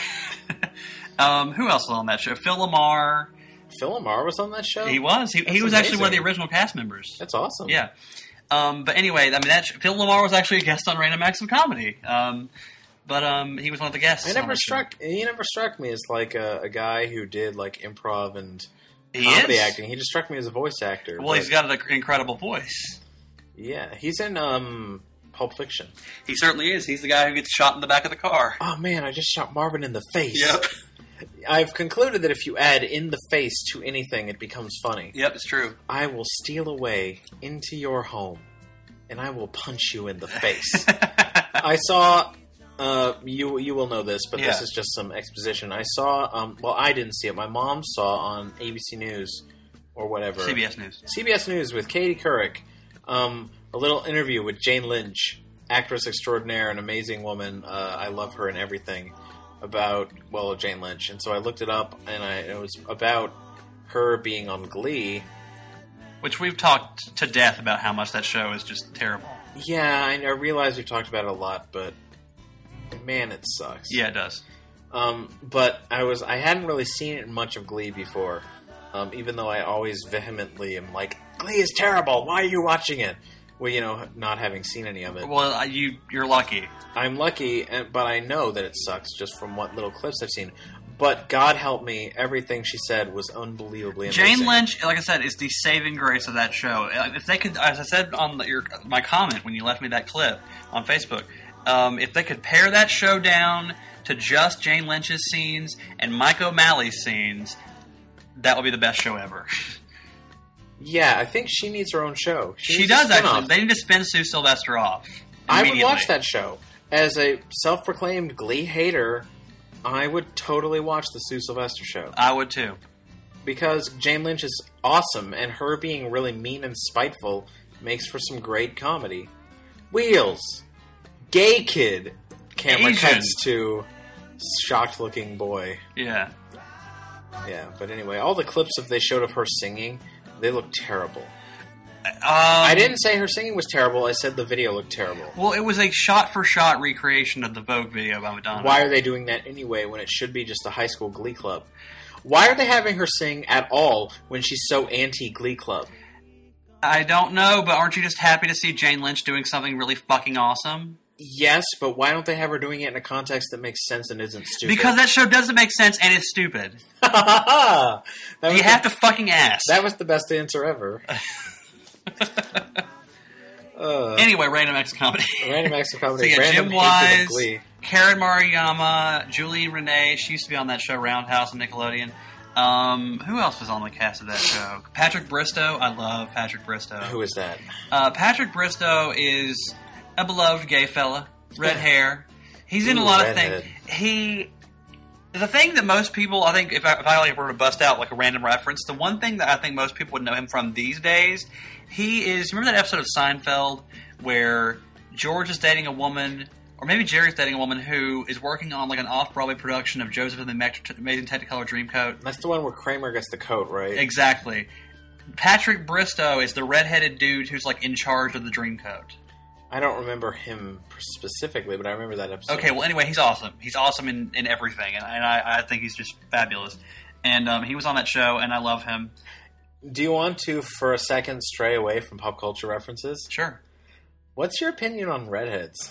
Who else was on that show? Phil LaMarr. Phil LaMarr was on that show? He was. He was actually one of the original cast members. That's awesome. Yeah. But anyway, Phil LaMarr was actually a guest on Random Acts of Comedy. But he was one of the guests. He never struck me as like a guy who did like improv and comedy acting. He just struck me as a voice actor. Well, he's got an incredible voice. Yeah, he's in Pulp Fiction. He certainly is. He's the guy who gets shot in the back of the car. Oh man, I just shot Marvin in the face. Yep. I've concluded that if you add "in the face" to anything, it becomes funny. Yep, it's true. I will steal away into your home, and I will punch you in the face. I saw. You will know this, but this is just some exposition. I saw. Well, I didn't see it. My mom saw on ABC News or whatever. CBS News. CBS News with Katie Couric. A little interview with Jane Lynch, actress extraordinaire, an amazing woman. I love her and everything. About Jane Lynch, and so I looked it up, and it was about her being on Glee, which we've talked to death about how much that show is just terrible. Yeah, I realize we've talked about it a lot, but man, it sucks. Yeah, it does. But I hadn't really seen it in much of Glee before, even though I always vehemently am like, Glee is terrible. Why are you watching it? Well, not having seen any of it. Well, you're lucky. I'm lucky, but I know that it sucks just from what little clips I've seen. But God help me, everything she said was unbelievably amazing. Jane Lynch, like I said, is the saving grace of that show. If they could, as I said on my comment when you left me that clip on Facebook, if they could pare that show down to just Jane Lynch's scenes and Mike O'Malley's scenes, that would be the best show ever. Yeah, I think she needs her own show. She does, actually. They need to spin Sue Sylvester off. I would watch that show. As a self-proclaimed Glee hater, I would totally watch the Sue Sylvester show. I would, too. Because Jane Lynch is awesome, and her being really mean and spiteful makes for some great comedy. Wheels. Gay kid. Camera Asian. cuts to shocked-looking boy. Yeah. Yeah, but anyway, all the clips they showed of her singing... They look terrible. I didn't say her singing was terrible. I said the video looked terrible. Well, it was a shot-for-shot recreation of the Vogue video by Madonna. Why are they doing that anyway when it should be just a high school Glee Club? Why are they having her sing at all when she's so anti-Glee Club? I don't know, but aren't you just happy to see Jane Lynch doing something really fucking awesome? Yes, but why don't they have her doing it in a context that makes sense and isn't stupid? Because that show doesn't make sense and is stupid. You have to fucking ask. That was the best answer ever. Anyway, Random Acts of Comedy. Random Acts of Comedy. So yeah, Random Jim Wise, Glee. Karen Maruyama, Julie Renee. She used to be on that show Roundhouse on Nickelodeon. Who else was on the cast of that show? Patrick Bristow. I love Patrick Bristow. Who is that? Patrick Bristow is a beloved gay fella. Red hair. He's in a lot of things. The thing that most people, I think, if I were to bust out like a random reference, the one thing that I think most people would know him from these days, he is, remember that episode of Seinfeld where George is dating a woman, or maybe Jerry's dating a woman who is working on like an off-Broadway production of Joseph and the Amazing Technicolor Dreamcoat? That's the one where Kramer gets the coat, right? Exactly. Patrick Bristow is the redheaded dude who's like in charge of the Dreamcoat. I don't remember him specifically, but I remember that episode. Okay, well, anyway, he's awesome. He's awesome in everything, and I think he's just fabulous. And he was on that show, and I love him. Do you want to, for a second, stray away from pop culture references? Sure. What's your opinion on redheads?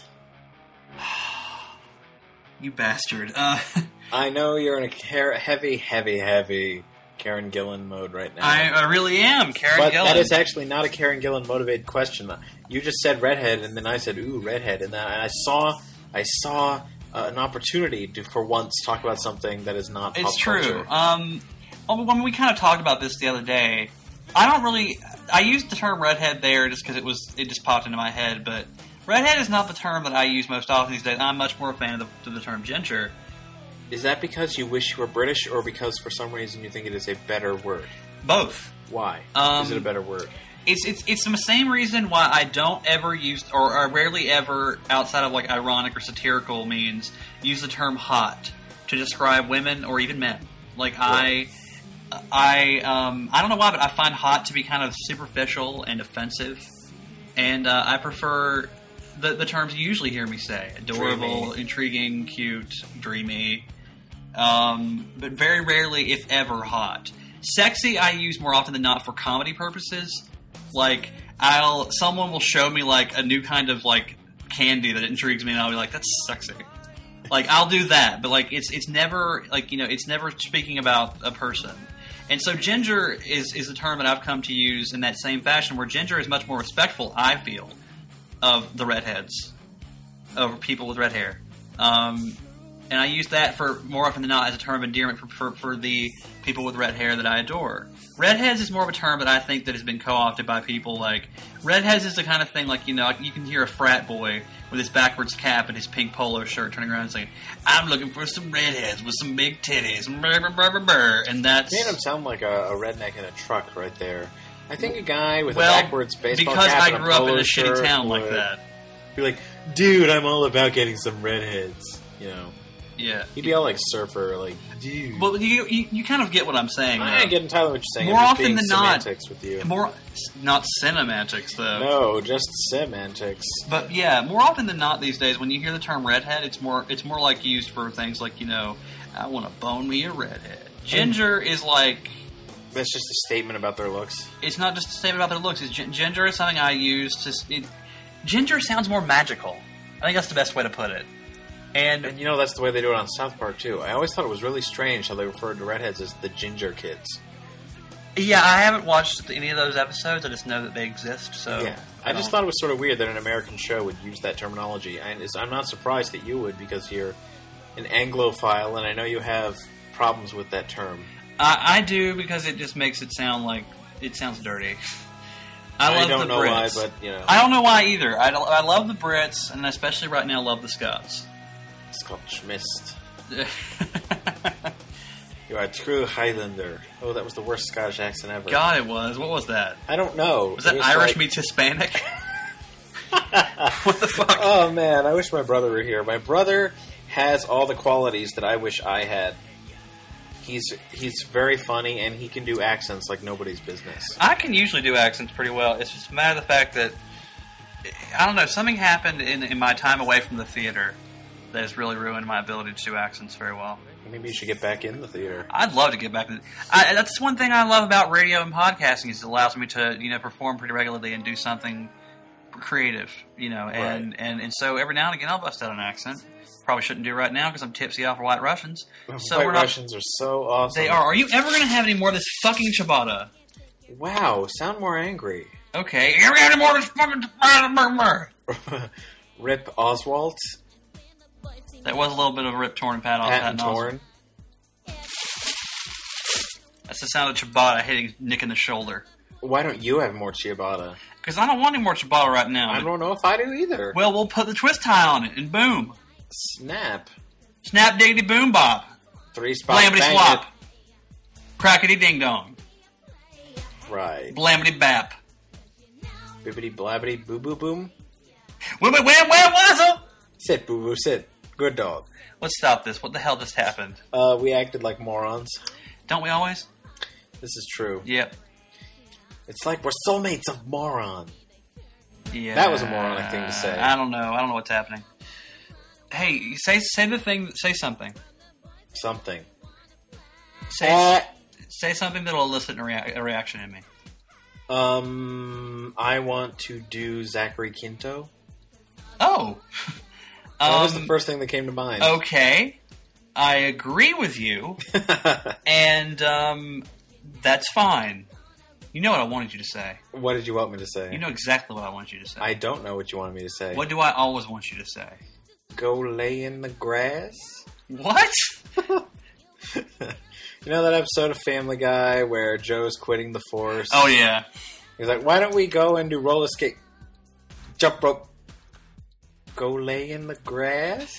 You bastard. I know you're in a heavy Karen Gillan mode right now. I really am, Karen Gillan. But that is actually not a Karen Gillan motivated question. You just said redhead, and then I said, ooh, redhead. And then I saw an opportunity to, for once, talk about something that is not pop culture. It's true. When we kind of talked about this the other day, I used the term redhead there just because it just popped into my head, but redhead is not the term that I use most often these days. I'm much more a fan of the term ginger. Is that because you wish you were British, or because for some reason you think it is a better word? Both. Why is it a better word? It's the same reason why I don't ever use, or I rarely ever, outside of like ironic or satirical means, use the term hot to describe women or even men. Like right. I don't know why, but I find hot to be kind of superficial and offensive, and I prefer the terms you usually hear me say: adorable, dreamy. Intriguing, cute, dreamy. But very rarely, if ever, hot. Sexy, I use more often than not for comedy purposes. Like, someone will show me like a new kind of like candy that intrigues me, and I'll be like, "That's sexy." Like, I'll do that, but like, it's never like it's never speaking about a person. And so, ginger is a term that I've come to use in that same fashion, where ginger is much more respectful, I feel, of the redheads, of people with red hair. And I use that for more often than not as a term of endearment for the people with red hair that I adore. Redheads is more of a term that I think that has been co-opted by people. Like, redheads is the kind of thing, like, you can hear a frat boy with his backwards cap and his pink polo shirt turning around and saying, "I'm looking for some redheads with some big titties." And that's... You made him sound like a redneck in a truck right there. I think a guy with a backwards baseball cap because I and a grew up in polo a shitty shirt town would... like that. Be like, dude, I'm all about getting some redheads. You know. Yeah. He'd be all like surfer, like, dude. Well, you kind of get what I'm saying. I ain't getting Tyler what you're saying. More I'm just often being than not, semantics with you. Not cinemantics though. No, just semantics. But yeah, more often than not these days, when you hear the term redhead, it's more like used for things like, you know, I want to bone me a redhead. Ginger is like. That's just a statement about their looks. It's not just a statement about their looks. Ginger is something I use to. Ginger sounds more magical. I think that's the best way to put it. And you know, that's the way they do it on South Park, too. I always thought it was really strange how they referred to redheads as the ginger kids. Yeah, I haven't watched any of those episodes. I just know that they exist. So yeah, I just thought it was sort of weird that an American show would use that terminology. I'm not surprised that you would, because you're an Anglophile, and I know you have problems with that term. I do, because it just makes it sound like it sounds dirty. I don't know Brits. why, but you know, I don't know why either. I love the Brits, and especially right now, love the Scots. Scotch mist. You are a true Highlander. Oh, that was the worst Scottish accent ever. God, it was. What was that? I don't know. Was that Irish meets Hispanic? What the fuck? Oh, man. I wish my brother were here. My brother has all the qualities that I wish I had. He's very funny, and he can do accents like nobody's business. I can usually do accents pretty well. It's just a matter of the fact that, I don't know, something happened in my time away from the theater that has really ruined my ability to do accents very well. Maybe you should get back in the theater. I'd love to get back. That's one thing I love about radio and podcasting, is it allows me to, you know, perform pretty regularly and do something creative, you know. And, right. and so every now and again I'll bust out an accent. Probably shouldn't do right now because I'm tipsy off of White Russians. So White Russians are so awesome. They are. Are you ever going to have any more of this fucking ciabatta? Wow, sound more angry. Okay. Ever any more of this fucking ciabatta? Rip Oswald. That was a little bit of a rip, torn, and Pat torn. That's the sound of ciabatta hitting Nick in the shoulder. Why don't you have more ciabatta? Because I don't want any more ciabatta right now. I don't know if I do either. Well, we'll put the twist tie on it, and boom. Snap. Snap, diggity, boom, bop. 3 spots. Blammity, swap. Crackety, ding, dong. Right. Blammity, bap. Bibbity, blabbity, boo, boo, boom. Wham, wazzle. Sit, boo, boo, sit. Good dog. Let's stop this. What the hell just happened? We acted like morons. Don't we always? This is true. Yep. It's like we're soulmates of moron. Yeah. That was a moronic thing to say. I don't know what's happening. Hey, say the thing. Say something. Something. Say something that'll elicit a reaction in me. I want to do Zachary Quinto. Oh. That was the first thing that came to mind. Okay. I agree with you. And that's fine. You know what I wanted you to say. What did you want me to say? You know exactly what I want you to say. I don't know what you wanted me to say. What do I always want you to say? Go lay in the grass? What? You know that episode of Family Guy where Joe's quitting the force? Oh, yeah. He's like, why don't we go and do roller skate? Jump rope. Go lay in the grass?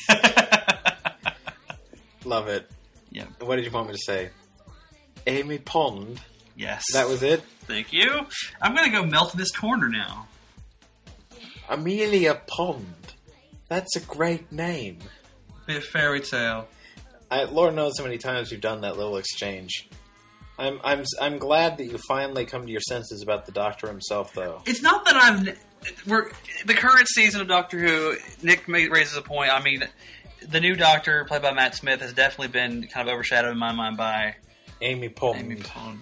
Love it. Yeah. What did you want me to say? Amy Pond? Yes. That was it? Thank you. I'm going to go melt in this corner now. Amelia Pond. That's a great name. Be a fairy tale. Lord knows how many times you've done that little exchange. I'm glad that you finally come to your senses about the Doctor himself, though. It's not that the current season of Doctor Who, Nick raises a point. I mean, the new Doctor, played by Matt Smith, has definitely been kind of overshadowed in my mind by Amy Pond. Amy Pond.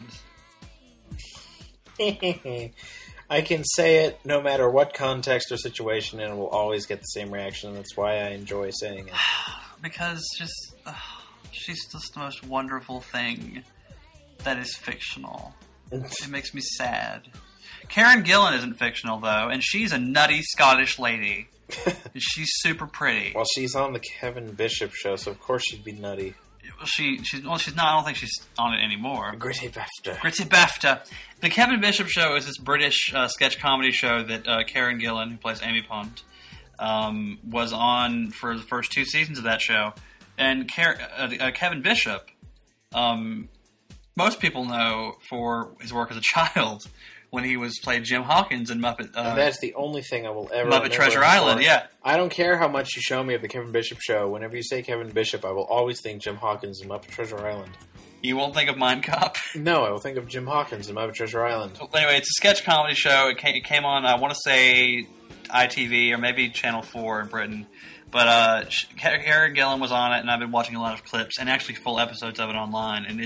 I can say it no matter what context or situation, and it will always get the same reaction, and that's why I enjoy saying it. Because she's just the most wonderful thing that is fictional. It makes me sad. Karen Gillan isn't fictional, though, and she's a nutty Scottish lady. And she's super pretty. Well, she's on the Kevin Bishop show, so of course she'd be nutty. She's not. I don't think she's on it anymore. Gritty BAFTA. Gritty BAFTA. The Kevin Bishop show is this British sketch comedy show that Karen Gillan, who plays Amy Pond, was on for the first 2 seasons of that show. And Kevin Bishop, most people know for his work as a child, when he was played Jim Hawkins in Muppet. And that's the only thing I will ever Muppet remember Treasure him Island. for. Yeah, I don't care how much you show me of the Kevin Bishop show. Whenever you say Kevin Bishop, I will always think Jim Hawkins in Muppet Treasure Island. you won't think of Mind Cop. No, I will think of Jim Hawkins in Muppet Treasure Island. Anyway, it's a sketch comedy show. It came on, I want to say, ITV or maybe Channel 4 in Britain. But Karen Gillan was on it, and I've been watching a lot of clips and actually full episodes of it online. And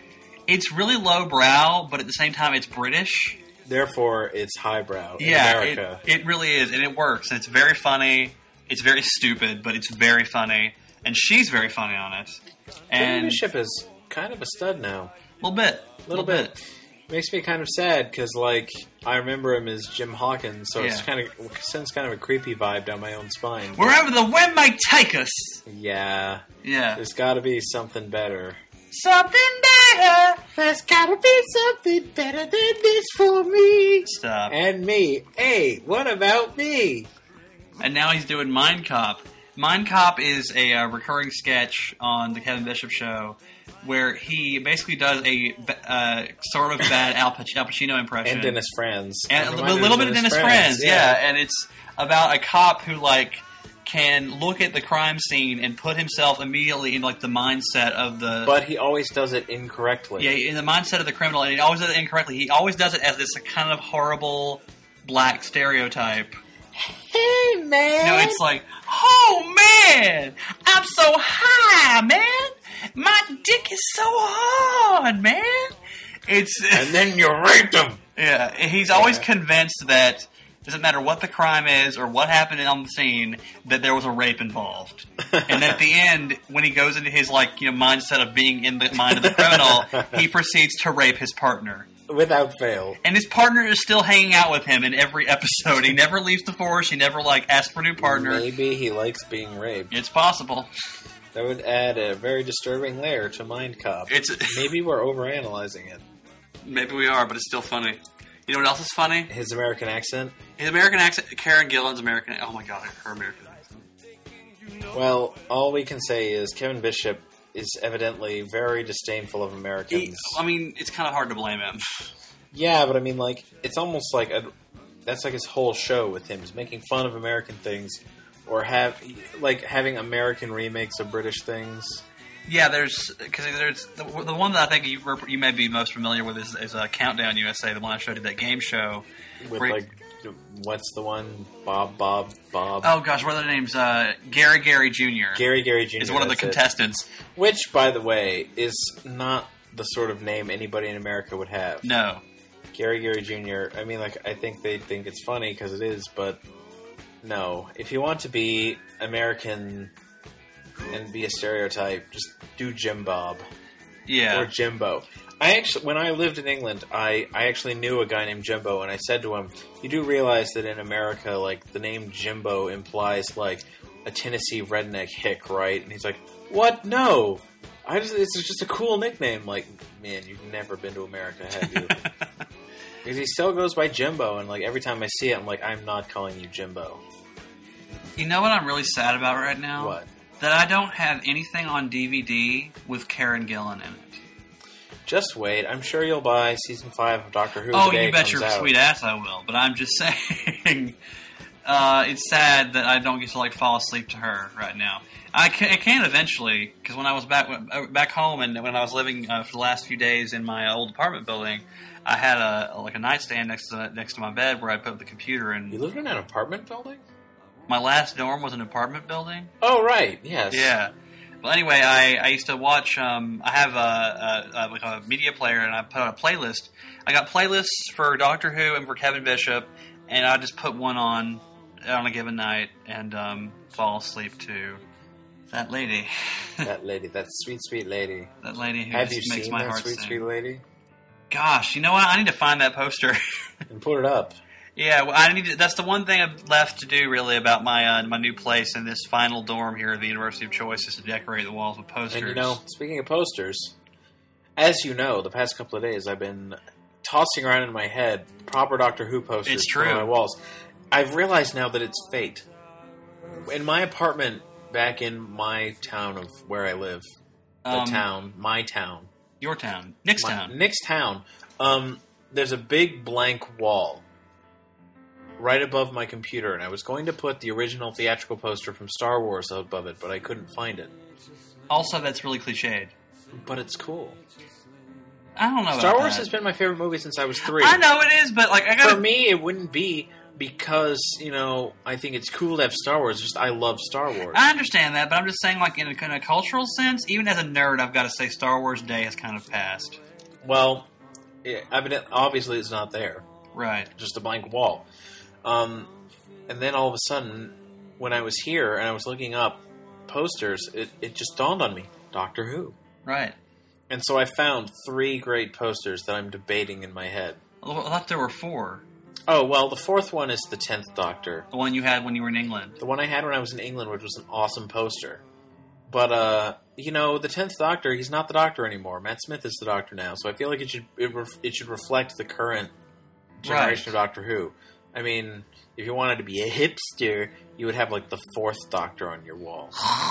it's really lowbrow, but at the same time, it's British. Therefore, it's highbrow in Yeah, America. it really is, and it works. And it's very funny. It's very stupid, but it's very funny. And she's very funny on it. Kevin And Bishop is kind of a stud now. a little bit. Little bit. Makes me kind of sad because, like, I remember him as Jim Hawkins, so it's Yeah. sends kind of a creepy vibe down my own spine. Wherever the wind may take us. Yeah, Yeah. there's got to be something better. Something better. There's got to be something better than this for me Stop. and me. Hey, what about me? And now he's doing Mind Cop. Mind Cop is a recurring sketch on the Kevin Bishop show where he basically does a sort of bad Al Pacino impression. And Dennis Franz. And I'm a reminded little of bit of Dennis Franz, yeah. And it's about a cop who, like, can look at the crime scene and put himself immediately in, like, the mindset of the... But he always does it incorrectly. Yeah, in the mindset of the criminal, and he always does it incorrectly. He always does it as this kind of horrible black stereotype. Hey, man! No, it's like, oh, man! I'm so high, man! My dick is so hard, man! It's... And then you raped him! Yeah, he's always convinced that it doesn't matter what the crime is or what happened on the scene, that there was a rape involved. And at the end, when he goes into his, like, mindset of being in the mind of the criminal, he proceeds to rape his partner. Without fail. And his partner is still hanging out with him in every episode. He never leaves the force. He never, like, asks for a new partner. Maybe he likes being raped. It's possible. That would add a very disturbing layer to Mind Cop. Maybe we're overanalyzing it. Maybe we are, but it's still funny. You know what else is funny? His American accent? His American accent. Karen Gillan's American... Oh, my God, her American accent. Well, all we can say is Kevin Bishop is evidently very disdainful of Americans. It's kind of hard to blame him. Yeah, but I mean, like, it's almost like that's like his whole show with him. He's making fun of American things or having American remakes of British things. Yeah, there's the one that I think you may be most familiar with is Countdown USA, the one I showed you, that game show. With what's the one? Bob. Oh gosh, what are their names? Gary Jr. Gary Jr. is one of the contestants. Which, by the way, is not the sort of name anybody in America would have. No. Gary Jr. I mean, like, I think they think it's funny because it is, but no. If you want to be American and be a stereotype, just do Jim Bob. Yeah. Or Jimbo. When I lived in England, I actually knew a guy named Jimbo, and I said to him, you do realize that in America, like, the name Jimbo implies, like, a Tennessee redneck hick, right? And he's like, what? No! It's just a cool nickname. Like, man, you've never been to America, have you? Because he still goes by Jimbo, and, like, every time I see it, I'm like, I'm not calling you Jimbo. You know what I'm really sad about right now? What? That I don't have anything on DVD with Karen Gillan in it. Just wait. I'm sure you'll buy Season 5 of Doctor Who. Oh, you bet your sweet ass I will. But I'm just saying, it's sad that I don't get to, like, fall asleep to her right now. I can eventually, because when I was back home and when I was living for the last few days in my old apartment building, I had a nightstand next to my bed where I put the computer in. You lived in an apartment building? My last dorm was an apartment building. Oh, right. Yes. Yeah. Well, anyway, I used to watch. I have a media player, and I put on a playlist. I got playlists for Doctor Who and for Kevin Bishop, and I just put one on a given night and fall asleep to that lady. That sweet lady. That lady who have just you makes seen my that heart sweet sing. lady? Gosh, you know what? I need to find that poster. And put it up. Yeah, well, I need to, that's the one thing I've left to do, really, about my my new place in this final dorm here at the University of Choice, is to decorate the walls with posters. And, you know, speaking of posters, as you know, the past couple of days I've been tossing around in my head proper Doctor Who posters It's true. on my walls. I've realized now that it's fate. In my apartment back in my town of where I live, my town. Your town. Nickstown. Nickstown. there's a big blank wall right above my computer, and I was going to put the original theatrical poster from Star Wars above it, but I couldn't find it. Also, that's really cliched. But it's cool. I don't know. Star about Wars that. has been my favorite movie since I was 3. I know it is, but like For me, it wouldn't be because, I think it's cool to have Star Wars. Just I love Star Wars. I understand that, but I'm just saying, like in a cultural sense, even as a nerd, I've got to say Star Wars Day has kind of passed. Well, obviously it's not there. Right. Just a blank wall. And then all of a sudden, when I was here and I was looking up posters, it just dawned on me. Doctor Who. Right. And so I found 3 great posters that I'm debating in my head. I thought there were 4. Oh, well, the 4th one is the 10th Doctor. The one you had when you were in England. The one I had when I was in England, which was an awesome poster. But, the 10th Doctor, he's not the Doctor anymore. Matt Smith is the Doctor now. So I feel like it should reflect the current generation of Doctor Who. I mean, if you wanted to be a hipster, you would have, like, the 4th Doctor on your wall.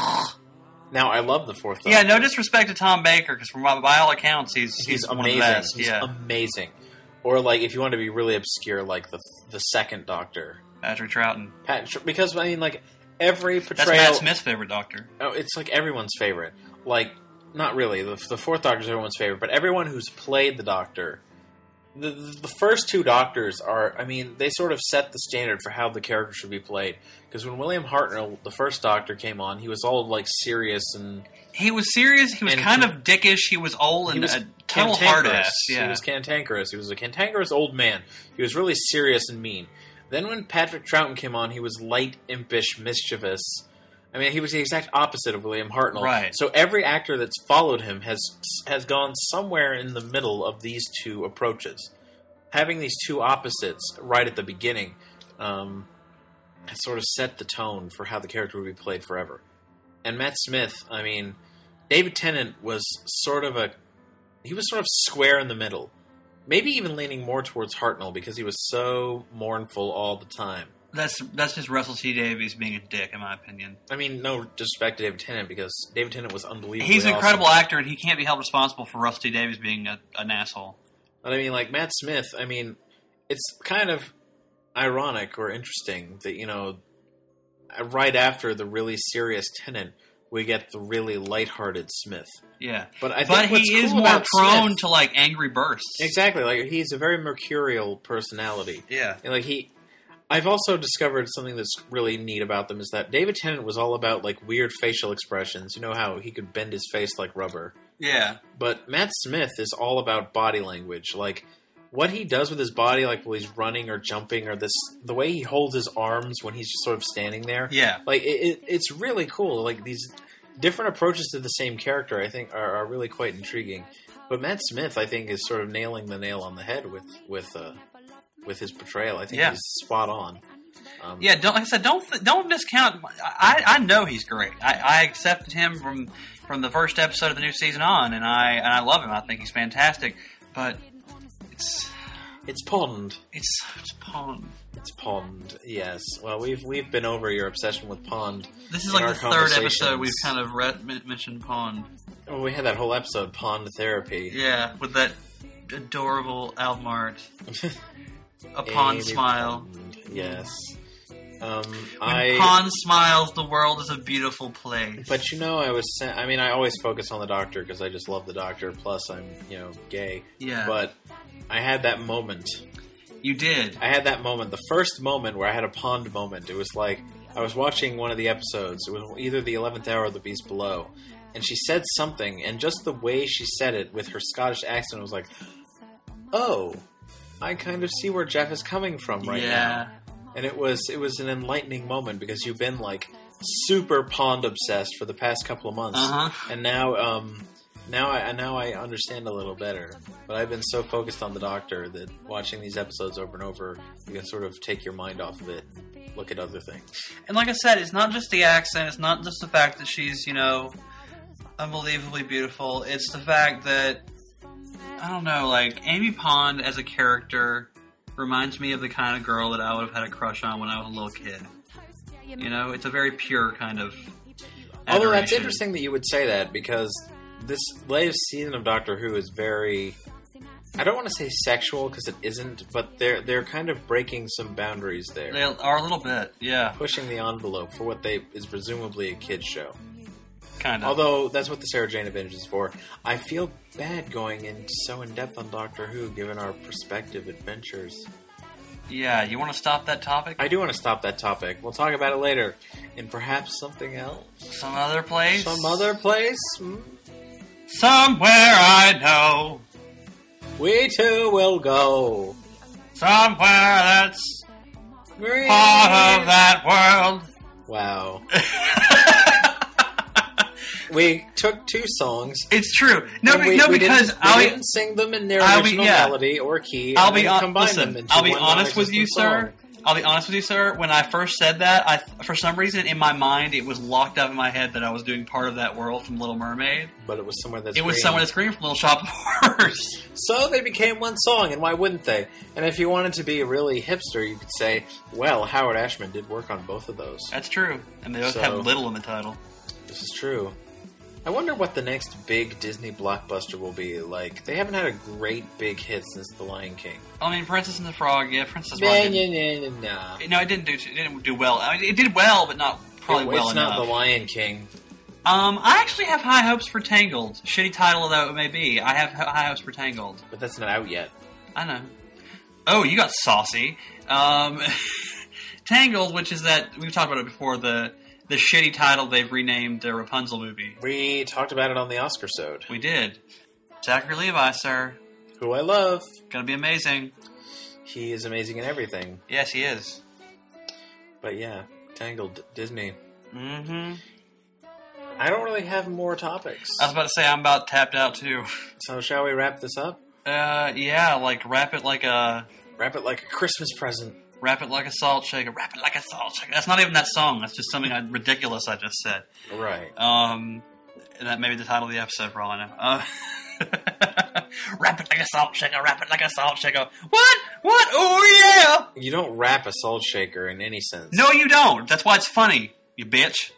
Now, I love the 4th Doctor. Yeah, no disrespect to Tom Baker, because by all accounts, he's amazing. one of the best. He's yeah. amazing. Or, like, if you want to be really obscure, like, the 2nd Doctor. Patrick Troughton. Because, I mean, like, every portrayal... That's Matt Smith's favorite Doctor. Oh, it's, like, everyone's favorite. Like, not really. The 4th Doctor's everyone's favorite. But everyone who's played the Doctor... The first 2 Doctors are, I mean, they sort of set the standard for how the character should be played. Because when William Hartnell, the first Doctor, came on, he was all, like, serious and... He was serious, he was kind of dickish, he was old, and a total hard-ass. Yeah. He was cantankerous. He was a cantankerous old man. He was really serious and mean. Then when Patrick Troughton came on, he was light, impish, mischievous. I mean, he was the exact opposite of William Hartnell. Right. So every actor that's followed him has gone somewhere in the middle of these 2 approaches. Having these 2 opposites right at the beginning has sort of set the tone for how the character would be played forever. And Matt Smith, I mean, David Tennant was sort of square in the middle. Maybe even leaning more towards Hartnell because he was so mournful all the time. That's just Russell T Davies being a dick, in my opinion. I mean, no disrespect to David Tennant because David Tennant was unbelievable. He's an incredible actor, and he can't be held responsible for Russell T Davies being an asshole. But I mean, like, Matt Smith, I mean, it's kind of ironic or interesting that, right after the really serious Tennant, we get the really lighthearted Smith. Yeah. But I think he is more prone to, like, angry bursts. Exactly. Like, he's a very mercurial personality. Yeah. And, like, I've also discovered something that's really neat about them is that David Tennant was all about, like, weird facial expressions. You know how he could bend his face like rubber. Yeah. But Matt Smith is all about body language. Like, what he does with his body, like, while he's running or jumping, or the way he holds his arms when he's just sort of standing there. Yeah. Like, it's really cool. Like, these different approaches to the same character, I think, are really quite intriguing. But Matt Smith, I think, is sort of nailing the nail on the head with his portrayal. I think he's spot on. Like I said, don't discount. I know he's great. I accepted him from the first episode of the new season on, and I love him. I think he's fantastic. But it's Pond. It's Pond. It's Pond. Yes. Well, we've been over your obsession with Pond. This is like the 3rd episode we've kind of mentioned Pond. Well, we had that whole episode, Pond Therapy. Yeah, with that adorable Almart. A Pond smile. Pond. Yes. When Pond smiles, the world is a beautiful place. But I always focus on the Doctor because I just love the Doctor. Plus, I'm gay. Yeah. But I had that moment. You did. I had that moment. The first moment where I had a Pond moment. It was like I was watching one of the episodes. It was either the 11th Hour or the Beast Below, and she said something, and just the way she said it with her Scottish accent, was like, "Oh, I kind of see where Jeff is coming from right now." And it was an enlightening moment because you've been like super Pond obsessed for the past couple of months, and now I understand a little better. But I've been so focused on the Doctor that watching these episodes over and over, you can sort of take your mind off of it and look at other things. And like I said, it's not just the accent. It's not just the fact that she's unbelievably beautiful. It's the fact that I don't know, like Amy Pond as a character reminds me of the kind of girl that I would have had a crush on when I was a little kid. It's a very pure kind of adoration. Although that's interesting that you would say that because this latest season of Doctor Who is very I don't want to say sexual because it isn't, but they're kind of breaking some boundaries there. They are a little bit, yeah. Pushing the envelope for what is presumably a kid's show. Kind of. Although, that's what the Sarah Jane Adventures is for. I feel bad going so in-depth on Doctor Who, given our prospective adventures. Yeah, you want to stop that topic? I do want to stop that topic. We'll talk about it later. And perhaps something else? Some other place? Some other place? Somewhere I know. We too will go. Somewhere that's Green. part of that world. Wow. We took two songs. It's true. We Because we didn't sing them in their original melody or key. I'll be honest with you, sir. I'll be honest with you, sir. When I first said that, for some reason in my mind it was locked up in my head that I was doing part of that world from Little Mermaid. But it was somewhere that's green from Little Shop of Horrors. So they became one song, and why wouldn't they? And if you wanted to be really hipster, you could say, well, Howard Ashman did work on both of those. That's true. And they both have Little in the title. This is true. I wonder what the next big Disney blockbuster will be. Like, they haven't had a great big hit since The Lion King. I mean, Princess and the Frog, yeah, Princess and the Frog. No, it didn't do well. I mean, it did well, but not well enough. It's not The Lion King. I actually have high hopes for Tangled. Shitty title though it may be, I have high hopes for Tangled. But that's not out yet. I know. Oh, you got saucy. Tangled, which is that we've talked about it before. The shitty title they've renamed the Rapunzel movie. We talked about it on the Oscarsode. We did. Zachary Levi, sir. Who I love. Gonna be amazing. He is amazing in everything. Yes, he is. But yeah, Tangled, Disney. Mm-hmm. I don't really have more topics. I was about to say I'm about tapped out too. So shall we wrap this up? Yeah, like wrap it like a Christmas present. Wrap it like a salt shaker. Wrap it like a salt shaker. That's not even that song. That's just something ridiculous I just said. Right. That may be the title of the episode for all I know. Wrap it like a salt shaker. Wrap it like a salt shaker. What? Oh, yeah. You don't wrap a salt shaker in any sense. No, you don't. That's why it's funny, you bitch.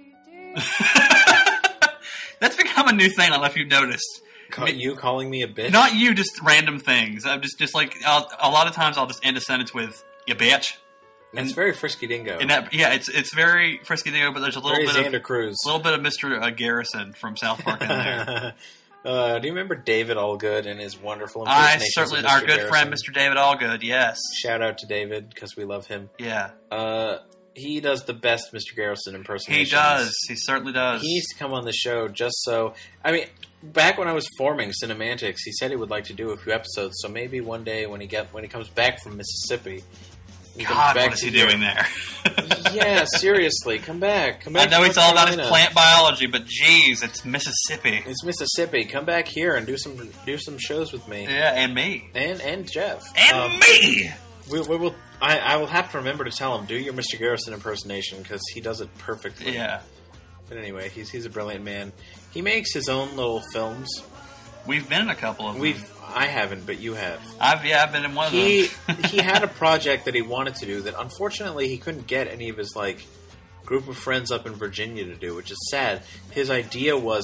That's become a new thing. I don't know if you've noticed. You calling me a bitch? Not you, just random things. I'm just like, a lot of times I'll just end a sentence with, you bitch. It's very Frisky Dingo. And it's very Frisky Dingo, but there's a little bit Xander Cruz. A little bit of Mr. Garrison from South Park in there. Do you remember David Allgood and his wonderful impersonations of Mr. Our good Garrison? friend, Mr. David Allgood, yes. Shout out to David, because we love him. Yeah. He does the best Mr. Garrison impersonations. He does. He certainly does. He needs to come on the show just so... I mean, back when I was forming Cinemantics, he said he would like to do a few episodes, so maybe one day when he comes back from Mississippi... God, what is he doing there? Yeah, seriously, come back. I know he's all about his plant biology, but geez, it's Mississippi. It's Mississippi. Come back here and do some shows with me. Yeah, and me. And Jeff. And me! We will. I will have to remember to tell him, do your Mr. Garrison impersonation, because he does it perfectly. Yeah. But anyway, he's a brilliant man. He makes his own little films. We've been in a couple of them. I haven't, but you have. I've been in one of them. He had a project that he wanted to do that unfortunately he couldn't get any of his group of friends up in Virginia to do, which is sad. His idea was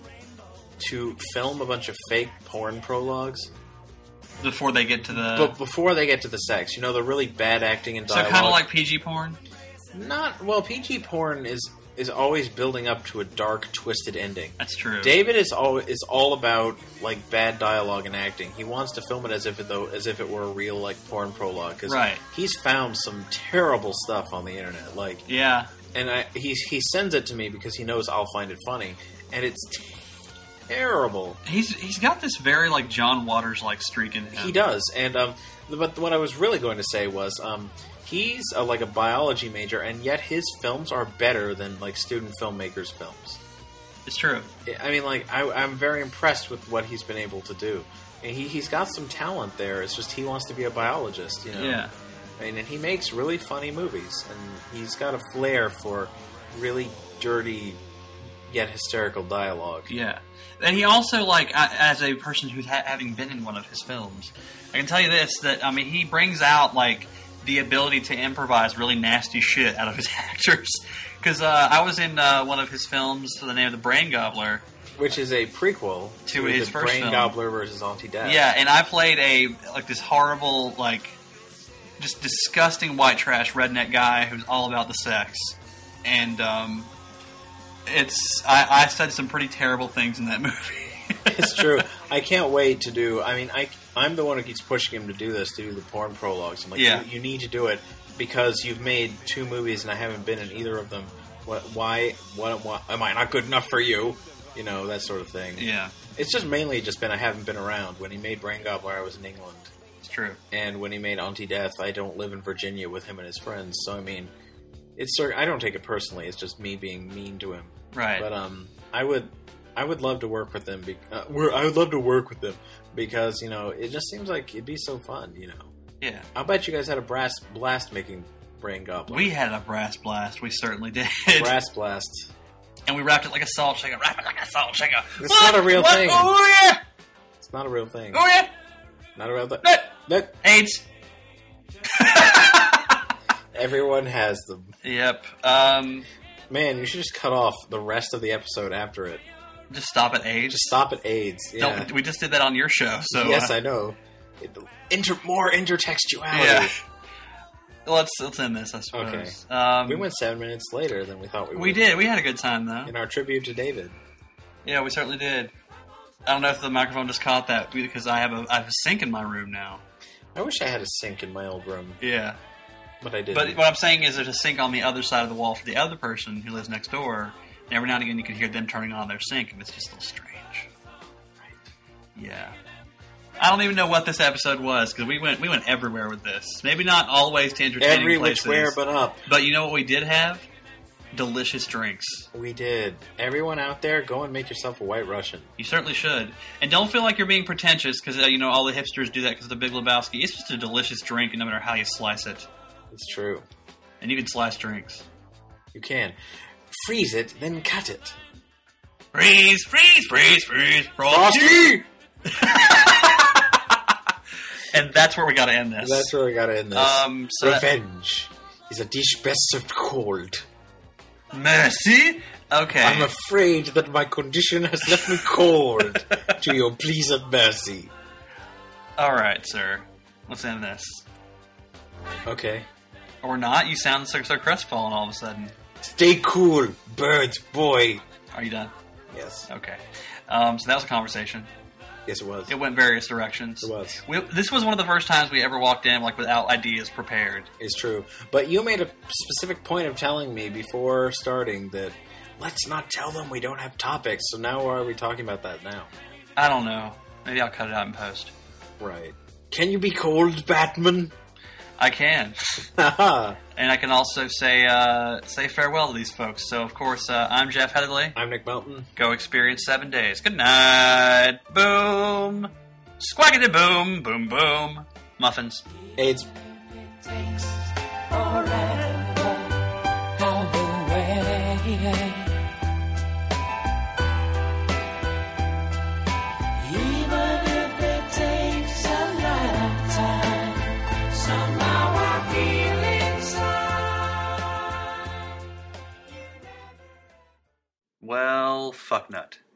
to film a bunch of fake porn prologues. Before they get to the... But before they get to the sex. You know, the really bad acting and dialogue. So kind of like PG porn? PG porn is always building up to a dark, twisted ending. That's true. David is all about bad dialogue and acting. He wants to film it as if it were a real porn prologue. Because he's found some terrible stuff on the internet. Yeah. And he sends it to me because he knows I'll find it funny, and it's terrible. He's got this very John Waters streak in him. He does, and but what I was really going to say was he's a biology major, and yet his films are better than student filmmakers' films. It's true. I mean, I'm very impressed with what he's been able to do. And he's got some talent there. It's just he wants to be a biologist, you know. Yeah. I mean, and he makes really funny movies, and he's got a flair for really dirty yet hysterical dialogue. Yeah. And he also, as a person who's having been in one of his films, I can tell you this, that, I mean, he brings out, the ability to improvise really nasty shit out of his actors. Because I was in one of his films, The Name of the Brain Gobbler, Which is a prequel To his the first Brain film. Gobbler versus Auntie Death. Yeah, and I played this horrible, just disgusting white trash redneck guy who's all about the sex. And I said some pretty terrible things in that movie. It's true. I can't wait to do... I mean, I'm the one who keeps pushing him to do this, to do the porn prologues. I'm like, Yeah. you need to do it because you've made 2 movies and I haven't been in either of them. Why am I not good enough for you? You know, that sort of thing. Yeah, It's just mainly been I haven't been around. When he made Brain Gobbler, I was in England. it's true. And when he made Auntie Death, I don't live in Virginia with him and his friends. So, I mean, I don't take it personally. It's just me being mean to him. Right. But I would love to work with him. I would love to work with them because, you know, it just seems like it'd be so fun, you know. Yeah. I'll bet you guys had a blast making Brain Gobbler. We had a brass blast. We certainly did. Brass blast. And we wrapped it like a salt shaker. Wrap it like a salt shaker. It's not a real thing. Oh, yeah. It's not a real thing. Oh, yeah. Not a real thing. No. AIDS. Everyone has them. Yep. Man, you should just cut off the rest of the episode after it. Just stop at AIDS. Just stop at AIDS. Yeah. No, we just did that on your show. So Yes, I know. More intertextuality. Yeah. Let's end this, I suppose. Okay. We went 7 minutes later than we thought we would. We did. We had a good time, though. In our tribute to David. Yeah, we certainly did. I don't know if the microphone just caught that because I have a sink in my room now. I wish I had a sink in my old room, Yeah. but I didn't. But what I'm saying is there's a sink on the other side of the wall for the other person who lives next door. And every now and again you can hear them turning on their sink, and it's just a little strange. Right. Yeah. I don't even know what this episode was because we went everywhere with this. Maybe not always to entertaining Every places. which way but up. But you know what we did have? Delicious drinks. We did. Everyone out there, go and make yourself a White Russian. You certainly should. And don't feel like you're being pretentious because, all the hipsters do that because of the Big Lebowski. It's just a delicious drink, and no matter how you slice it. It's true. And you can slice drinks. You can. Freeze it, then cut it. Freeze, freeze, freeze, freeze. Frosty! And that's where we got to end this. That's where we gotta end this. So Revenge is a dish best served cold. Mercy? Okay. I'm afraid that my condition has left me cold to your pleas of mercy. All right, sir. Let's end this. Okay. Or not. You sound so crestfallen all of a sudden. Stay cool, bird boy. Are you done? Yes. Okay. So that was a conversation. Yes, it was. It went various directions. It was. This was one of the first times we ever walked in without ideas prepared. It's true. But you made a specific point of telling me before starting that let's not tell them we don't have topics. So now why are we talking about that now? I don't know. Maybe I'll cut it out in post. Right. Can you be cold, Batman? I can. Haha. And I can also say farewell to these folks. So, of course, I'm Jeff Headley. I'm Nick Melton. Go experience 7 days. Good night. Boom. Squaggity boom. Boom, boom. Muffins. AIDS. Takes forever all the way. Even if it takes a lifetime, somehow I feel inside. Well, fuck nut.